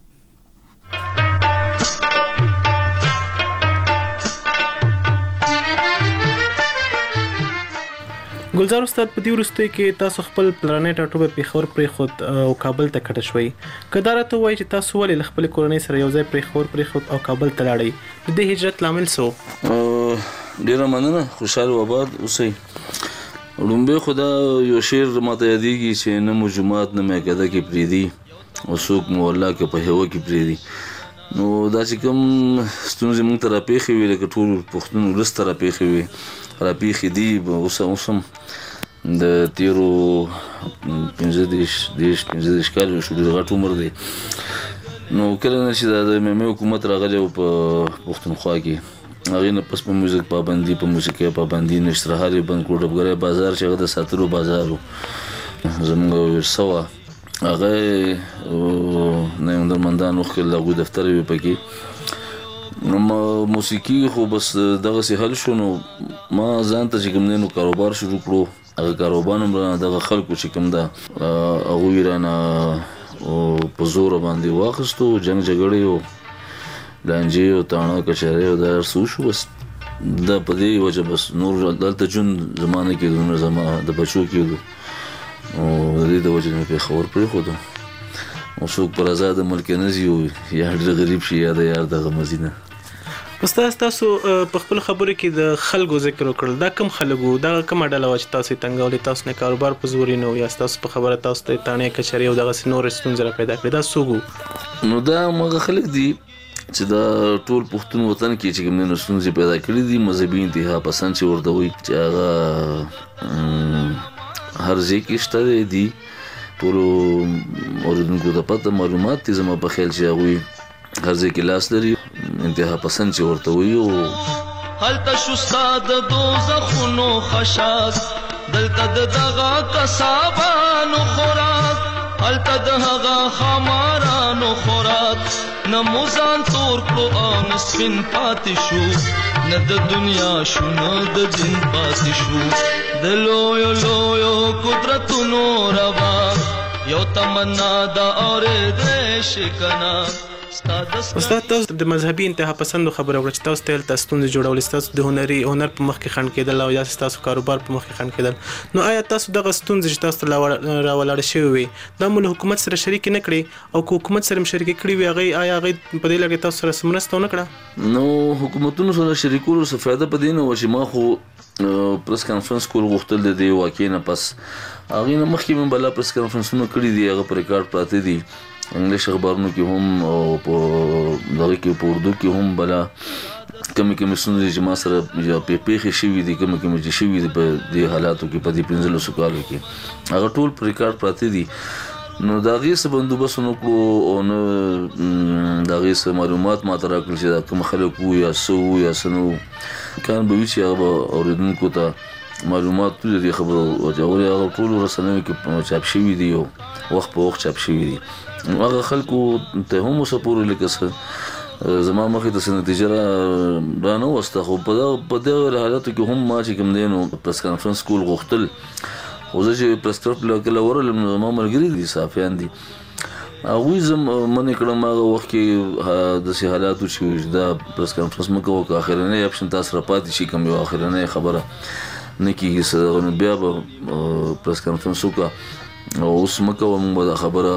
ګلزار استاد، په دې وروستیو کې تاسو خپل پلرنی ټاټوبی پېښور پرېښود او کابل ته کډه شوئ. که دا راته ووایئ چې تاسو ولې له خپلې کورنۍ سره یو ځای پرېښور پرېښود او کابل ته لاړئ، د دې هجرت لامل څه و؟ ډېره مننه، خوشحال و آباد اوسئ. لومبۍ خو دا یو شعر ماته یادېږي چې نه مو جومات نه میکده کې پرېږدي او څوک مو الله کې په هیوه کې پرېږدي. نو دا چې کوم ستونزې موږ ته راپېښې وې لکه ټول پښتون ولس ته راپېښې وې راپېښې دي. اوس اوس هم د تیرو پنځه دېرش دېرش پنځه دېرش کال شو، ډېر غټ عمر دی. نو کله نه چې د میمې حکومت راغلی و په پښتونخوا کې، هغې نه پس په موزیک پابندي په موسیقۍ پابندي نشترحال یې بند کړو. ډبګری بازار چې هغه د ساتلو بازار و زموږ ورثه وه، هغه نه هنرمندان وښکل، هغوی دفتر یې پکې. نو موسیقي خو بس دغسې حل شو. نو ما ځان ته چې کوم دی نو کاروبار شروع کړو. هغه کاروبار هم رانه دغه خلکو چې کوم ده هغوی رانه په زوره باندې واخیستو. جنګ جګړې او لانجې او تاڼه کچارې او دا هر څه وشو. بس دا په دې وجه بس نور دلته ژوند زما نه کېدو، نور زما د بچو کېدو او د دې د وجې مې پېښور پرېښودو. او څوک پر آزاده ملک نه ځي یا ډېر غریب شي یا د یار دغه مزینه. استاد، تاسو په خپل خبرو کې د خلکو ذکر وکړل. دا کوم خلک وو؟ دا کومه ډله وه چې تاسو یې تنګولې؟ تاسو نه کاروبار په زور نه و یا ستاسو په خبره تاسو ته تاڼې کچرې او دغسې نورې ستونزې را پیدا کړې؟ دا څوک وو؟ نو دا هماغه خلک دي چې دا ټول پښتون وطن کې چې کوم نه ستونزې پیدا کړې دي مذهبي انتها پسند چې ورته وي چې هغه هر ځای کې شته دي ټول اوریدونکو ته پته معلومات دي زما په خیال چې هغه هر ځای کې لاس لري انتها پسند چې ورته وي او هلته شو استاد دوزخونو خشاک دلته دغه کسابانو خوراک هلته دغه خمارانو خوراک نموزان تور کړو او نسپین پاتې شو نه د دنیا شو نه د جن پاتې شو د لویو لویو قدرتونو روا یو تمنا دا اورېدې شکنا استاد تاسو د مذهبي انتها پسندو خبره وکړه چې تاسو ته تاسو ستونزې جوړول تاسو د هنري هنر په مخ کې خند کېدل او یا تاسو کاروبار په مخ کې خند کېدل نو آیا تاسو دغه ستونزې چې تاسو راولاړ شوی وي دا مول حکومت سره شریک نه کړي او حکومت سره شریک کړي وي هغه آیا هغه په دې لګي تاسو سره سمرسته نه کړه نو حکومتونو سره شریکولو څه فائدہ پدې نه و چې ما خو پریس کانفرنس کول غوښتل دي واقعي نه پس هغه نه مخکې من بل پریس کانفرنسونه کړی دي هغه پر ریکارډ پراته دي انګلیش اخبارونو کې هم او په دغه کې په اردو کې هم بلا کمی کمی ستونزې چې ما سره یا په پیښې شوي دي کمی کمی چې شوي دي په دې حالاتو کې په دې پنځلسو کالو کې هغه ټول پر ریکارډ پراته دي نو دا غي څه بندوبست نکړو او نو دا غي څه معلومات ما تر راکړل چې دا کوم خلک وو یا سو یا سنو کان به وی چې هغه اوریدونکو ته معلومات لري خبرو او هغه ټول رسنیو کې چاپ شوي دي او وخت په وخت چاپ شوي دي هغه خلکو ته هم سپور لیکسه زما مخې ته نتیجه را نه وسته خو په دغه حالاتو کې هم ما چې کوم دینو پریس کانفرنس کول غوښتل خو زه چې پریس کلب له ورلم ما ملګري دي صحافیان دي هغه زم منې کړم هغه وخت کې د سي حالاتو چې دا پریس کانفرنس مکو که اخرنه اپشن تاسو را پاتې شي کوم یو اخرنه خبره نه کیږي سره بیا به پریس کانفرنس وکړه او اوس مکه موږ دا خبره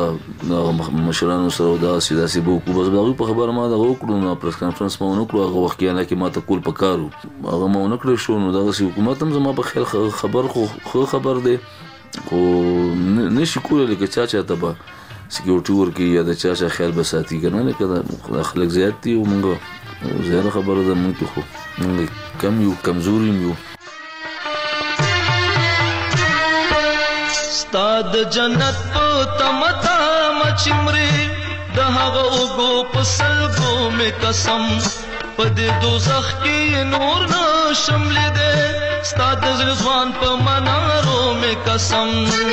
مشرانو سره دا سیده سی بو کو بس دا په خبره ما دا وکړو نو پریس کانفرنس مو نه کړو هغه وخت کې نه کې ما ته کول پکارو هغه مو نه کړو شو نو دا سی حکومت هم زما په خیر خبر خو خو خبر دی خو نشي کولای لکه چا چا ته به سکیورټي ورکی یا د چا چا خیال به ساتي کنه نه کړه خلک زیات دي او موږ زیاده خبره ده موږ خو کم یو کمزوري یو استاد جنت په تمتا مچمري د هغه وګو په سلګو مې قسم په دې دوزخ کې نور نه شمل دې استاد زلزوان په منارو مې قسم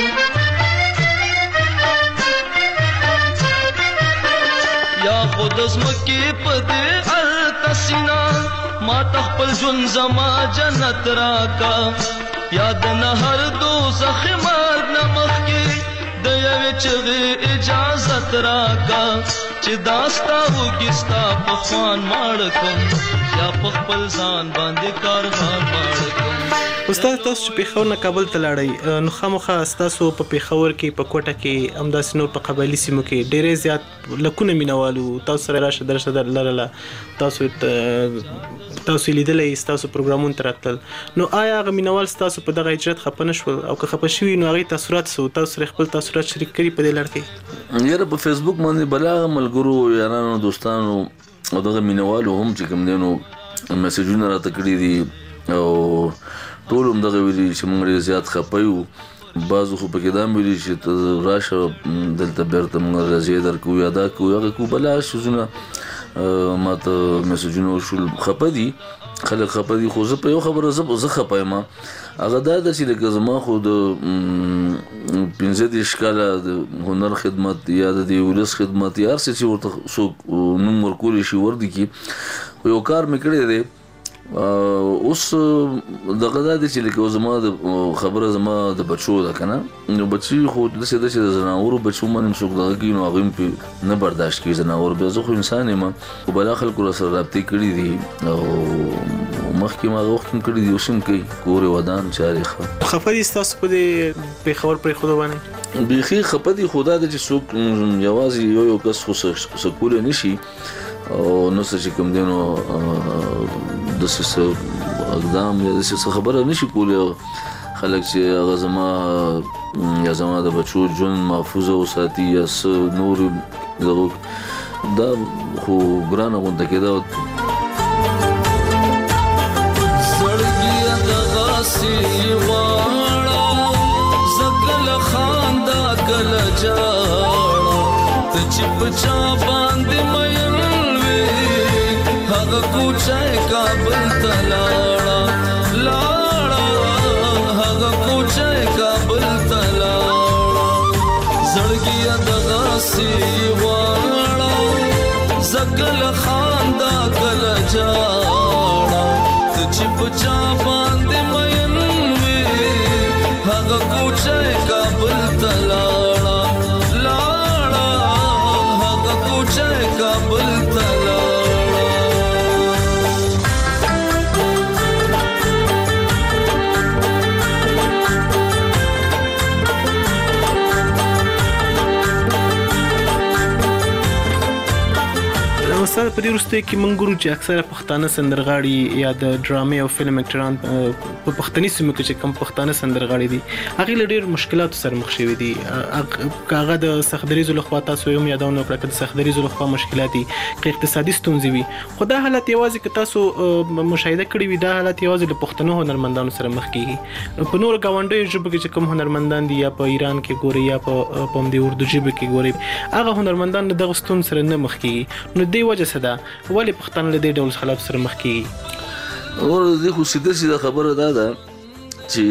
یا خود زمکه په دې التسینا ما تخپل جون زما جنت راکا یاد نه هر دوزخ مرګ نه مخکې د یوې چغې اجازت راکا چې داستا وګستا په خوان ماړ کوم یا په خپل ځان باندې کاروان ماړ کوم استاد تاسو چې پیښور نه کابل ته لاړئ نو خامخا تاسو په پیښور کې په کوټه کې همداسې نور په قبایلي سیمو کې ډېرې زیات لکونه مینوالو تاسو سره راشه درشه لرله تاسو تاسو لیدلې تاسو پروګرامونه تراتل نو آیا هغه مینوال تاسو په دغه اجرات خپه نشول او که خپه شوي نو هغه تاثیرات سو تاسو خپل تاثیرات شریک کړي په دې لړ کې یاره په فیسبوک باندې بلاغه ملګرو یارانو دوستانو او دغه مینوالو هم چې کوم دینو میسجونه راته کړي دي او ټول هم دغه ویلي چې موږ زیات خپه یو بعضو خو پکې دا ویلي چې راشه دلته بیرته موږ راځي درکو یا دا کو هغه کو بلا شزونه ماته میسجونه شول خپه دي خلک خپه دي خو زه په یو خبره زه خپه یم هغه دا چې لکه زما خو د پنځه دېرش کاله د هنر خدمت یا د ولس خدمت یا هر څه چې ورته څوک نوم ورکولی شي وردي کې یو کار مې کړی دی اوس دغه دا چې لکه زما د خبره زما د بچو ده کنه نو بچي خو د څه د زناورو بچو باندې څوک دغه کې نو هغه په نه برداشت کوي زناور به زه خو انسان یم او بل خلکو سره رابطې کړې دي او مخکې ما وخت کړی دی اوسم کوي کور ودان چاري خفدي تاسو په دې پیښور پر خود باندې بيخي خفدي خدا د چې څوک یوازې یو یو کس خو سکول نشي او نو څه کوم دینو د څه اقدام یا د څه خبره نشي کولای خلک چې هغه زما یا زما د بچو جون محفوظ او ساتي یا نور دغه دا خو ګرانه غونډه کېده. زړګي دغاسي واړه زکل خاندا کل جاړه ته چې پچا باندې مېن وې هغه کوچای کابل تلاړه لاړه هغه کوچای کابل تلاړه زړګي دغاسي واړه زکل خاندا کل جاړه ته چې پچا باندې مېن وې هغه کوچای کابل تلاړه لاړه هغه کوچای کابل تلاړه. استاد په دې وروسته کې موږ ګورو چې اکثره پښتانه سندرغاړي یا د ډرامې او فلم اکټران په پښتني سیمو کې چې کم پښتانه سندرغاړي دي هغه له ډېر مشکلاتو سره مخ شوي دي. هغه د سختدریزو لخوا تاسو یو یادونه وکړه چې د سختدریزو لخوا مشکلات دي که اقتصادي ستونزې وي خو دا حالت یوازې که تاسو مشاهده کړی وي دا حالت یوازې د پښتنو هنرمندانو سره مخ کیږي. په نور گاونډیو ژبو کې چې کوم هنرمندان دي یا په ایران کې ګوري یا په پم دی اردو ژبه کې ګوري هغه هنرمندان دغه ستون سره نه مخ کیږي. نو دی وجه څه ده ولې پښتانه له دې ډول حالات سره مخ کیږي؟ اور دې خو سیده سیده خبره ده ده چې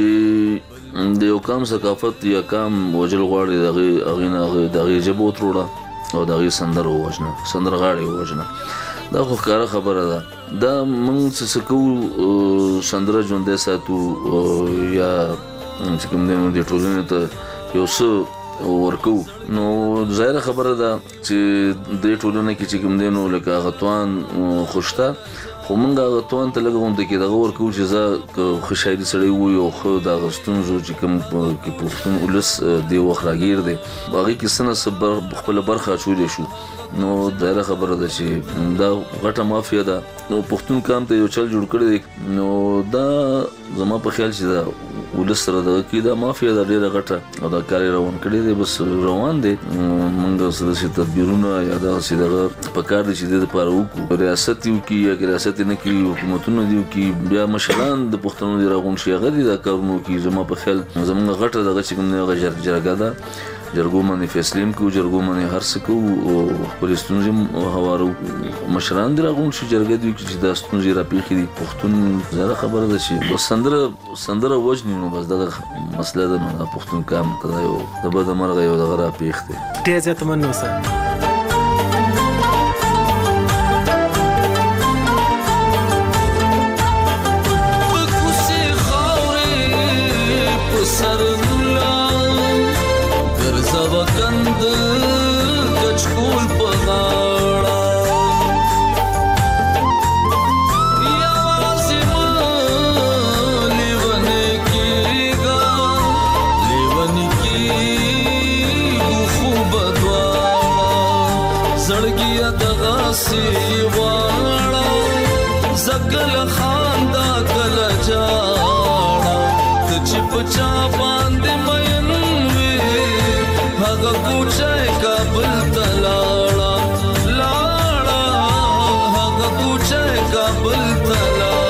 د یو کام ثقافت یا کام وجل غواړي دغه اغینه دغه جبو تروړه او دغه سندر وژنه سندرغاړي وژنه دا خو کار خبره ده. دا موږ څه کوو سندره ژوندې ساتو یا چې کوم دې ټولنه ته یو څه ورکو نو ظاهر خبره ده چې د ټولنه کې چې کوم دې نو لکه غتوان خوشته خو مونږه غتوان ته لګوم د کې دغه ورکو چې زه خوشاله سړی وو یو خو د غستونزو چې کوم کې پښتون ولس دی وخراګیر دی باغی کې سنه صبر خپل برخه چولې شو. نو دا خبره ده چې دا غټه مافیا ده نو پښتون کام ته یو چل جوړ کړی نو دا زما په خیال چې دا ولس سره د کې دا مافیا ده ډیره غټه او دا کار روان کړی دی بس روان دي موږ سره چې تدبیرونه یا دا چې دا په کار دي چې د لپاره وکړو ریاست یو کې یا ریاست نه کې حکومتونه دی کې بیا مشران د پښتنو دی راغون شي غري دا کارونه کې زما په خیال زموږ غټه دغه چې کوم نه غجر جرګه ده جرګو باندې فیصلیم کو جرګو باندې هر څه کو پولیسونو هوارو مشران دی راغون شي جرګه دی چې د ستونزې را پیخي دي پښتون زړه خبره ده چې بس سندره سندره وجنی نو بس دغه مسله ده نو پښتون کام ته یو د بده مرغه یو دغه را پیخته ډیر زیات مننه سره وکند کچکول پغاړه یا واسم لیونه کیګا لیونه کی خوب دواړه زړګي دغه سی واړه زکل خاندا کل جاړه ته چې پچا باندې مېن هغه کوچای کابل تلاړه لاړه هغه کوچای کابل تلاړه.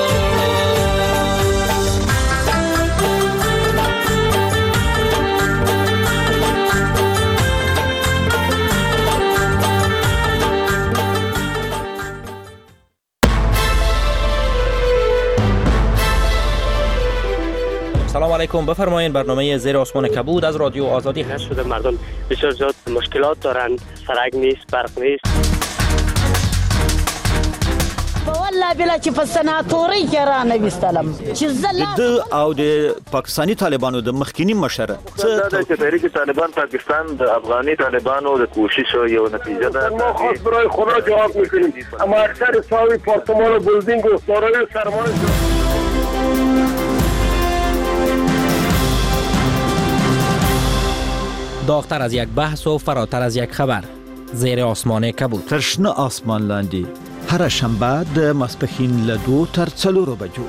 سلام علیکم بفرمایید برنامه زیر آسمان کبود از رادیو آزادی هست. شده مردم بسیار زیاد مشکلات دارند سرک نیست برق نیست والله بلا چې په سناتوري کې را نه وستلم چې زله د او د پاکستانی طالبانو د مخکینی مشر څه د تحریک طالبان پاکستان د افغاني طالبانو د کوشش یو نتیجه ده ما خاص برای خدا جواب میکنیم اما اکثر ساوی پارتمان بلدینگ و سارای سرمان داغتر از یک بحث و فراتر از یک خبر زیر آسمان کبود ترشنه آسمان لاندی هر شنبه د ماسپښین له دوه تر څلورو بجو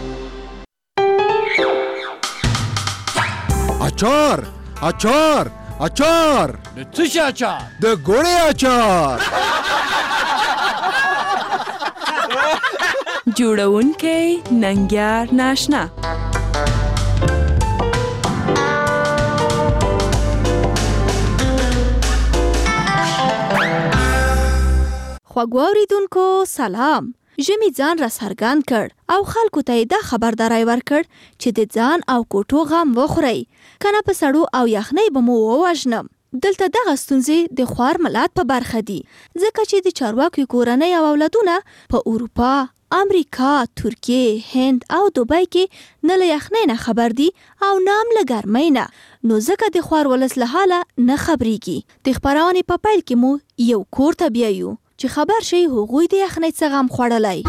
اچار اچار اچار د څه شي اچار د ګوړې اچار جوړونکی ننګیار ناشنا خوږو اوریدونکو سلام. ژمی ځان را څرګند کړ او خلکو ته یې دا خبرداری ورکړ چې د ځان او کوټو غم وخورئ کنه په سړو او یخنۍ به مو ووژنم. دلته دغه ستونزې د خوار ملت په برخه دي ځکه چې د چارواکو کورنۍ او اولادونه په اروپا، امریکا، ترکیه، هند او دوبۍ کې نه له یخنۍ نه خبر دي او نه هم له ګرمۍ نه، نو ځکه د خوار ولس له حاله نه خبرېږي. د خپرونې په پیل کې مو یو کور ته بیایو چې خبر شي هغوی د یخنۍ څخه غم خوړلی.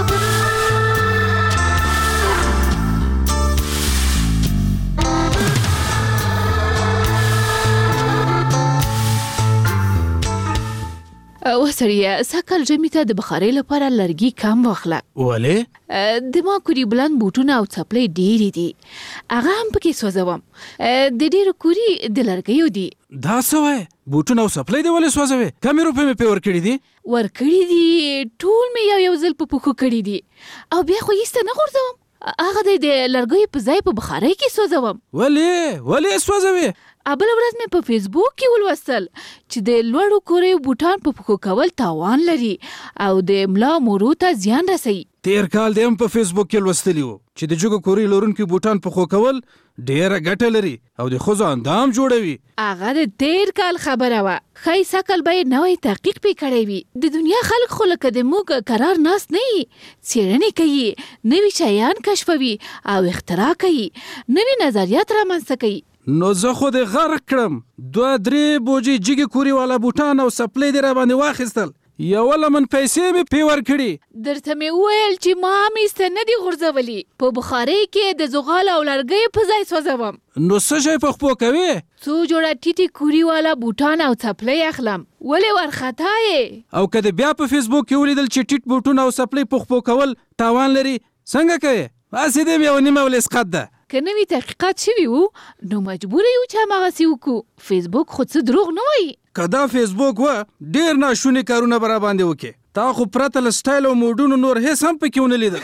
وسړیه سږ کال ژمي ته د بخارۍ لپاره لرګي کم واخله. ولې؟ د ما کوري بلند بوټونه او څپلۍ ډېرې دي، هغه هم پکې سوځوم. د ډېرو کوري د لرګیو دي. دا څه وایې؟ بوټونه او څپلۍ دې ولې سوځوې؟ کمې روپۍ مې پرې ورکړي دي؟ ورکړي دي، ټول مې یو یو ځل په پښو کړي دي او بیا خو ایسته نه غورځوم، هغه دی د لرګیو په ځای په بخارۍ کې سوځوم. ولې؟ ولې سوځوې؟ بله ورځ مې په فیسبوک کې ولوستل چې د لوړو کوریو بوټان په پښو کول تاوان لري او د ملا مورو ته زیان رسوي. تیر کال دې هم په فیسبوک کې لوستلی و چې د جګو کورې لرونکي بوټان پښو کول ډېره ګټه لري او د ښځو اندام جوړوي. هغه د تیر کال خبره وه، ښایي سږ کال به یې نوی تحقیق پې کړی وي. د دنیا خلک خو لکه د موږ قرار ناست نه یي، څېړنې کوي، نوي شیان کشفوي او اختراع کوي، نوي نظریات رامنځته کوي. نو زه خو دې غرق کړم، دوه درې بوجې جګې کورې والا بوټان او څپلۍ دې راباندې واخیستل، یوه لمن پیسې مې پې ورکړي. درته مې وویل چې ما هم ایسته نه دي غورځولي، په بخارۍ کې د زغال او لرګیو په ځای سوځوم. نو څه شی په خپو کوې؟ څو جوړه ټیټې کوري والا بوټان او څپلۍ اخلم. ولې وارخطا یې؟ او که دې بیا په فیسبوک کې ولیدل چې ټیټ بوټونه او څپلۍ په خپو کول تاوان لري، څنګه کوې؟ هسې دې یوه نیمه ولسقط ده. که نوي تحقیقات شوي وو نو مجبوره یو چې هماغسې وکړو. فیسبوک خو څه دروغ نه وایي. که دا فیسبوک وه ډېر ناشوني کارونه به راباندې وکړې. تا خو پرته له سټایل او موډونو نور هېڅ هم پکې ونه لیدل.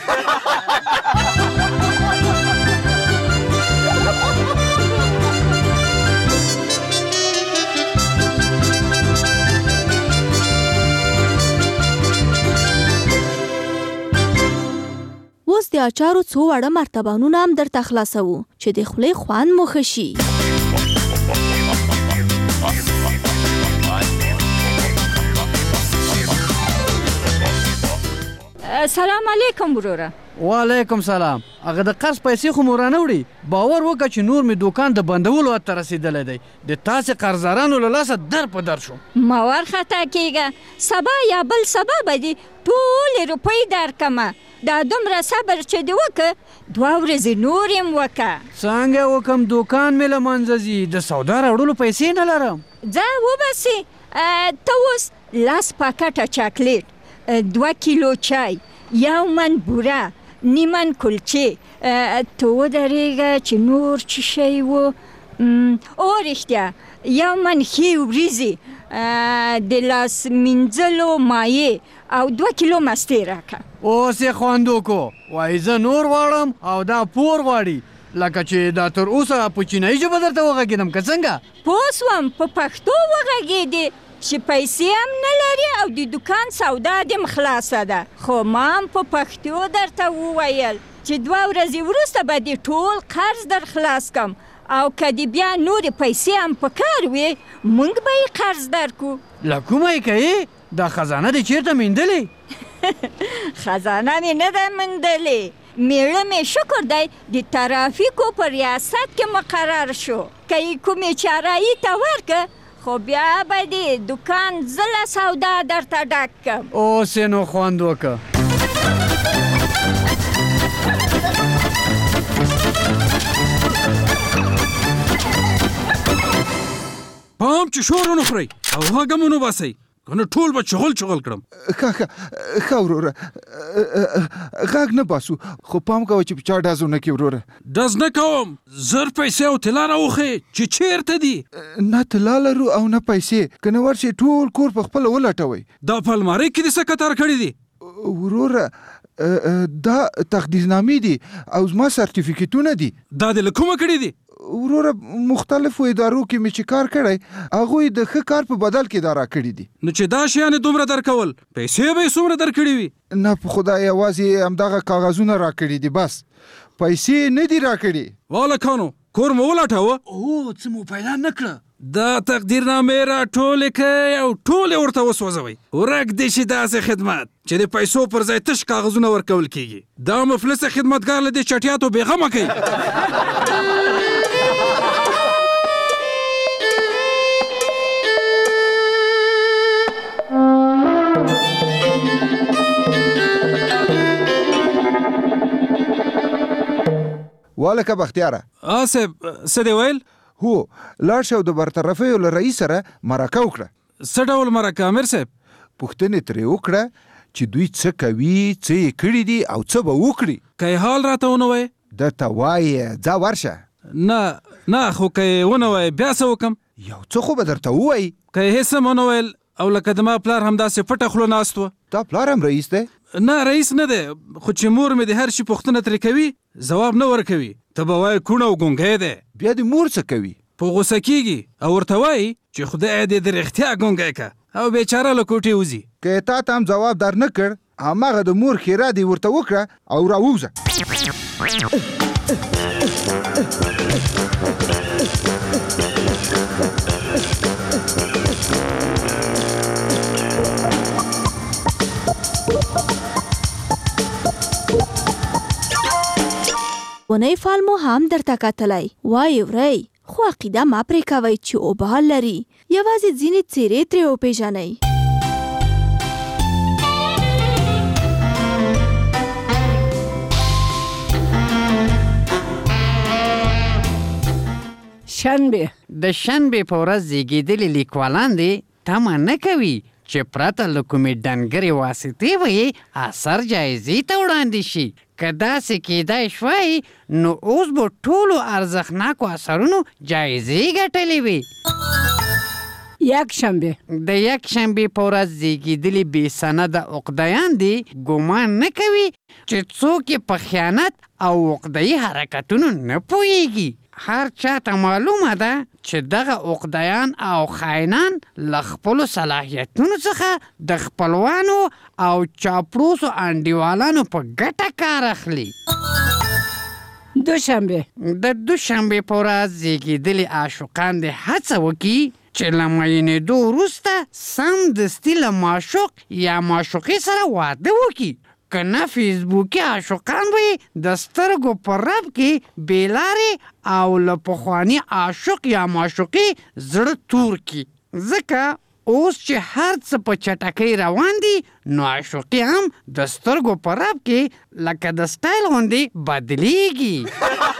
اوس د اچارو څو وړه مرتبانونه هم درته خلاصوو چې د خولې خوند مو ښه شي. سلام علیکم وروره. وعلیکم سلام. هغه د قرض پیسې خو مو رانه وړي؟ باور وکړه چې نور مې دوکان د بندولو حد ته رسېدلی دی، د تاسې قرضدارانو له لاسه در په در شوم. مه وارخطا کېږه، سبا یا بل سبا به دې ټولې روپۍ درکمه. دا دومره صبر چې دې وکړه، دوه ورځې نور یې وکړه. څنګه وکم؟ دوکان مې له منځه ځي، د سودا راوړلو پیسې نه لرم. ځه وبسې. ته اوس لس پاکټه چاکلیټ، دوه کیلو چای، یو من بوره، نیمن کلچې، ته ودرېږه چې نور څه شی و. او رښتیا یو من ښې وریځې، د لاس مینځلو مایع او دوه کیلو مستې راکړه. اوس یې خوند وکړو، وایي زه نور غواړم او دا پور غواړي، لکه چې دا تر اوسه په چینایي ژبه درته وغږېدم که څنګه؟ پوه سوم، په پښتو وغږېدې چې پیسې هم نه لري او د دوکان سودا دې خلاصه ده. خو ما هم په پښتو درته وویل چې دوه ورځې وروسته به دې ټول قرض در خلاص کم او که دې بیا نورې پیسې هم په کار وي موږ به یې قرض درکو. له کومه یې کوې؟ دا خزانه دې چېرته میندلې؟ خزانه مې نه ده میندلې، میړه مې شکر دی د ترافیکو په ریاست کې مقرر شو. که یې کومې چارایي ته ورکه خو بیا به دې دوکان زله سودا درته ډک کم. اوس یې نو خوند وکړه. پام چې شور ونه خورئ او غږ هم ونه باسئ. کنه ټول به چغل چغل کړم. ښه ښه ښه وروره غږ نه باسو خو پام کوه چې په چا ډز ونه کړې وروره. ډز نه کوم. زر پیسې او طلا راوښیې چې چیرته دي؟ نه طلا لرو او نه پیسې، که نه ورشئ ټول کور په خپله ولټوئ. دا په المارۍ کې دې څه کتار کړي دي؟ وروره دا تقدیرنامې دي او زما سرټیفیکټونه دي. دا دې له کومه کړي دي؟ وروره مختلفو ادارو کې مې چې کار کړی هغوی د ښه کار په بدل کې دا راکړي دي. نو چې دا شیان دومره درکول پیسې به یې څومره درکړي وي؟ نه په خدای یوازې همدغه کاغذونه راکړي دي بس، پیسې نه دي راکړي. والکانو کور مو ولټوه؟ او څه مو پیدا نه کړه؟ دا تقدیرنامې راټولې کړئ او ټولې ورته وسوځوئ. ورک دې شي داسې خدمت چې د پیسو پر ځای تش کاغذونه ورکول کیږي. دا مفلسه خدمتګار له دې چټیاتو بېغمه کوي. والکه بختیاره. آ صاحب څه دې ویل؟ هو لاړ شه او د برطرفیو له رئیس سره مرکه وکړه. څه ډول مرکه امیر صاحب؟ پوښتنې ترې وکړه چې دوی څه کوي، څه یې کړي دي او څه به وکړي. که یې حال راته ونه وایې؟ درته وایې ځه ورشه. نه نه خو که یې ونه وایې بیا څه وکړم؟ یو څه خو به درته ووایي. که یې هېڅ هم ونه ویل او لکه د ما پلار همداسې پټه خوله ناست و. تا پلار هم رئیس دی؟ نه رئیس نه دی، خو چې مور مې د هر شي پوښتنه ترې کوي ځواب نه ورکوي. ته به وایې کوڼ او ګونګی دی. بیا د مور څه کوي؟ په غوسه کېږي او ورته وایي چې خدای دې د رښتیا ګونګی که او بیچاره له کوټې وځي. که یې تا ته هم ځواب در نه کړ هماغه د مور ښېرا دې ورته وکړه او راووځه. ونی فال مو هم درته کتلی وای ورئ خو عقیده مه پرې کوئ چې اوبال لري، یوازې ځینې څیرې ترې وپېژنئ. شنبه د شنبې په ورځ زیږېدلي لیکوالان دي تمه نه کوي چې پرته له کومې ډنګرې واسطې به یې اثر جایزې ته وړاندې شي. که داسې کیدای شوای نو اوس به ټولو ارزښتناکو اثرونو جایزې ګټلې وي. یک شنبه د یک شنبې په ورځ زیږېدلي بې سنده عقدیان دي ګمان نه کوي چې څوک یې په خیانت او عقده‌یي حرکتونو نه پوهیږي. هر چاته معلومه ده چې دغه عقدیان او خاینان له خپلو صلاحیتونو څخه د خپلوانو او چاپلوسو انډیوالانو په ګټه کار اخلي. دوشنبه د دوشنبې په ورځ زیږېدلي عاشقان دې هڅه وکړي چې له معاینېدو وروسته سمدستي له معشوق یا معشوقې سره واده وکړي. که نه فیسبوکي عاشقان به د سترګو په رب کې بېلارې او له پخواني عاشق یا معشوقې زړه تور کړي. ځکه اوس چې هر څه په چټکۍ روان دي نو عاشقي هم د سترګو په رب کې لکه د سټایل غوندې بدلیږي.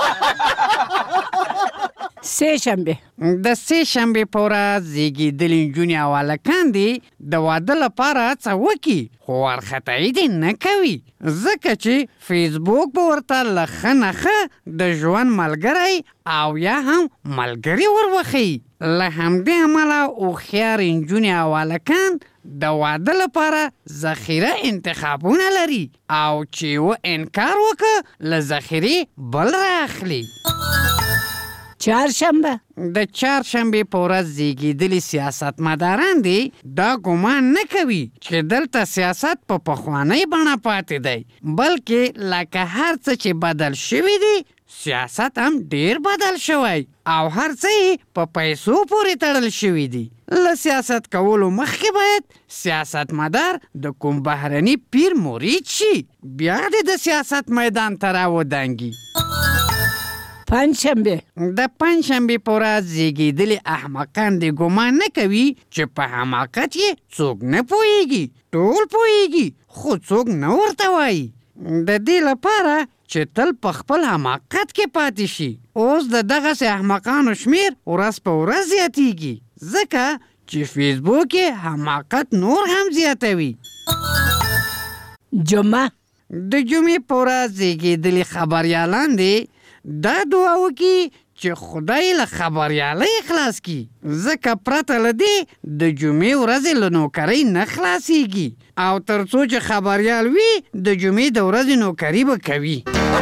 سه شنبه د سه شنبې په ورځ زیږېدلي نجونې او هلکان دي د واده لپاره هڅه وکړي خو وارخطایي دې نه کوي ځکه چې فیسبوک به ورته له ښه نه ښه د ژوند ملګری او یا هم ملګري وروښیي. له همدې امله هوښیار نجونې او هلکان د واده لپاره ذخیره انتخابونه لري او چې یوه انکار وکړه له ذخیرې بل رااخلي. چهارشنبه د چهارشنبې په ورځ زیږېدلي سیاستمداران دي دا ګمان نه کوي چې دلته سیاست په پخوانۍ بڼه پاتې دی بلکې لکه هر څه چې بدل شوي دي سیاست هم ډیر بدل شوی او هر څه یې په پیسو پورې تړل شوي دي. له سیاست کولو مخکې باید سیاستمدار د کوم بهرني پیر مرید شي بیا دې د سیاست میدان ته راودانګي. پنجشنبه د پنجشنبې په ورځ زیږېدلي احمقان دې ګمان نه کوي چې په حماقت یې څوک نه پوهیږي. ټول پوهیږي خو څوک نه ورته وایي د دې لپاره چې تل په خپل حماقت کې پاتې شي. اوس د دغسې احمقانو شمیر ورځ په ورځ زیاتیږي ځکه چې فیسبوک یې حماقت نور هم زیاتوي. جمعه د جمعې په ورځ زیږېدلي خبریالان دي دا دعا وکړي چې خدای له خبریالۍ خلاص کړي، ځکه پرته له دې د جمعې ورځې له نوکرۍ نه خلاصېږي، او تر څو چې خبریال وي د جمعې د ورځې نوکري به کوي.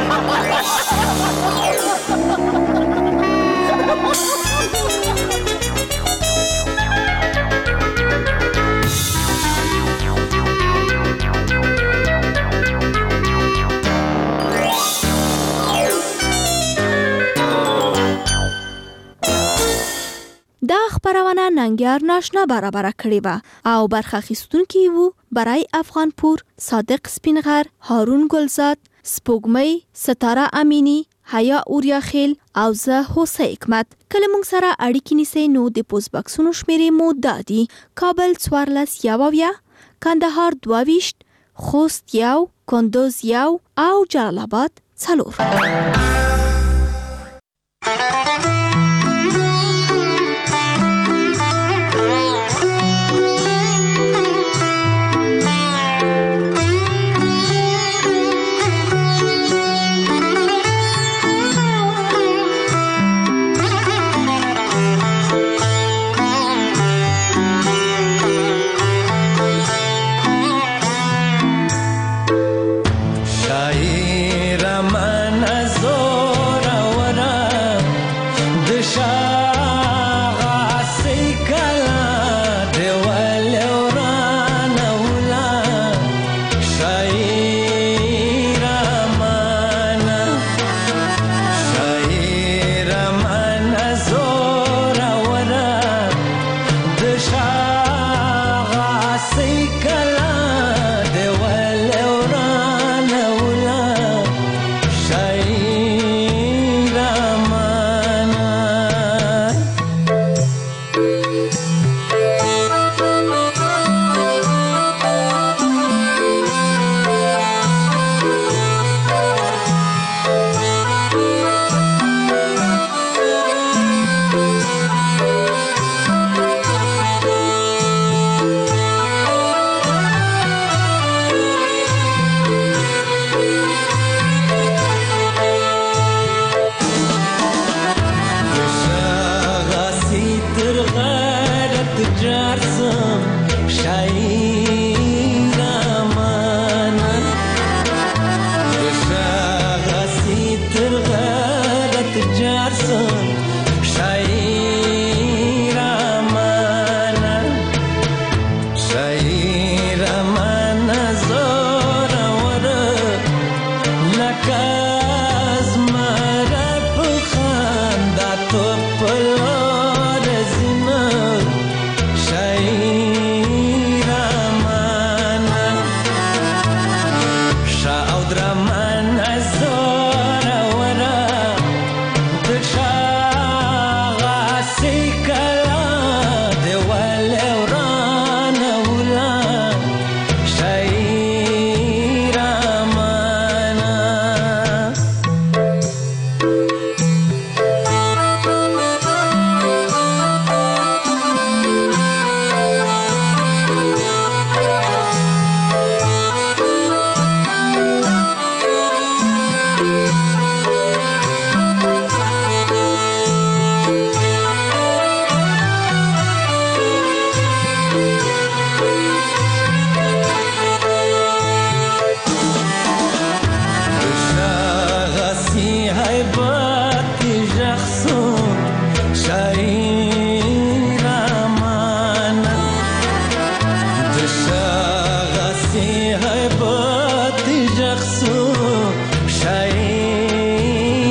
دا خبرونه ننګیار ناشنا برابره کړې وه او برخه اخیستونکي وو برای افغان پور، صادق سپینغر، هارون ګلزاد، سپوږمۍ، ستاره امینی، حیا اوریاخیل او زه هوسه حکمت. کله موږ سره اړیکې نیسئ نو د پوسټ بکسونو شمیرې مو دا دي: کابل څوارلس یو اویا، کندهار دوه ویشت، خوست یو، کندوز یو او جلال آباد څلور.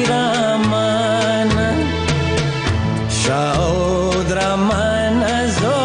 Shao Draman Azor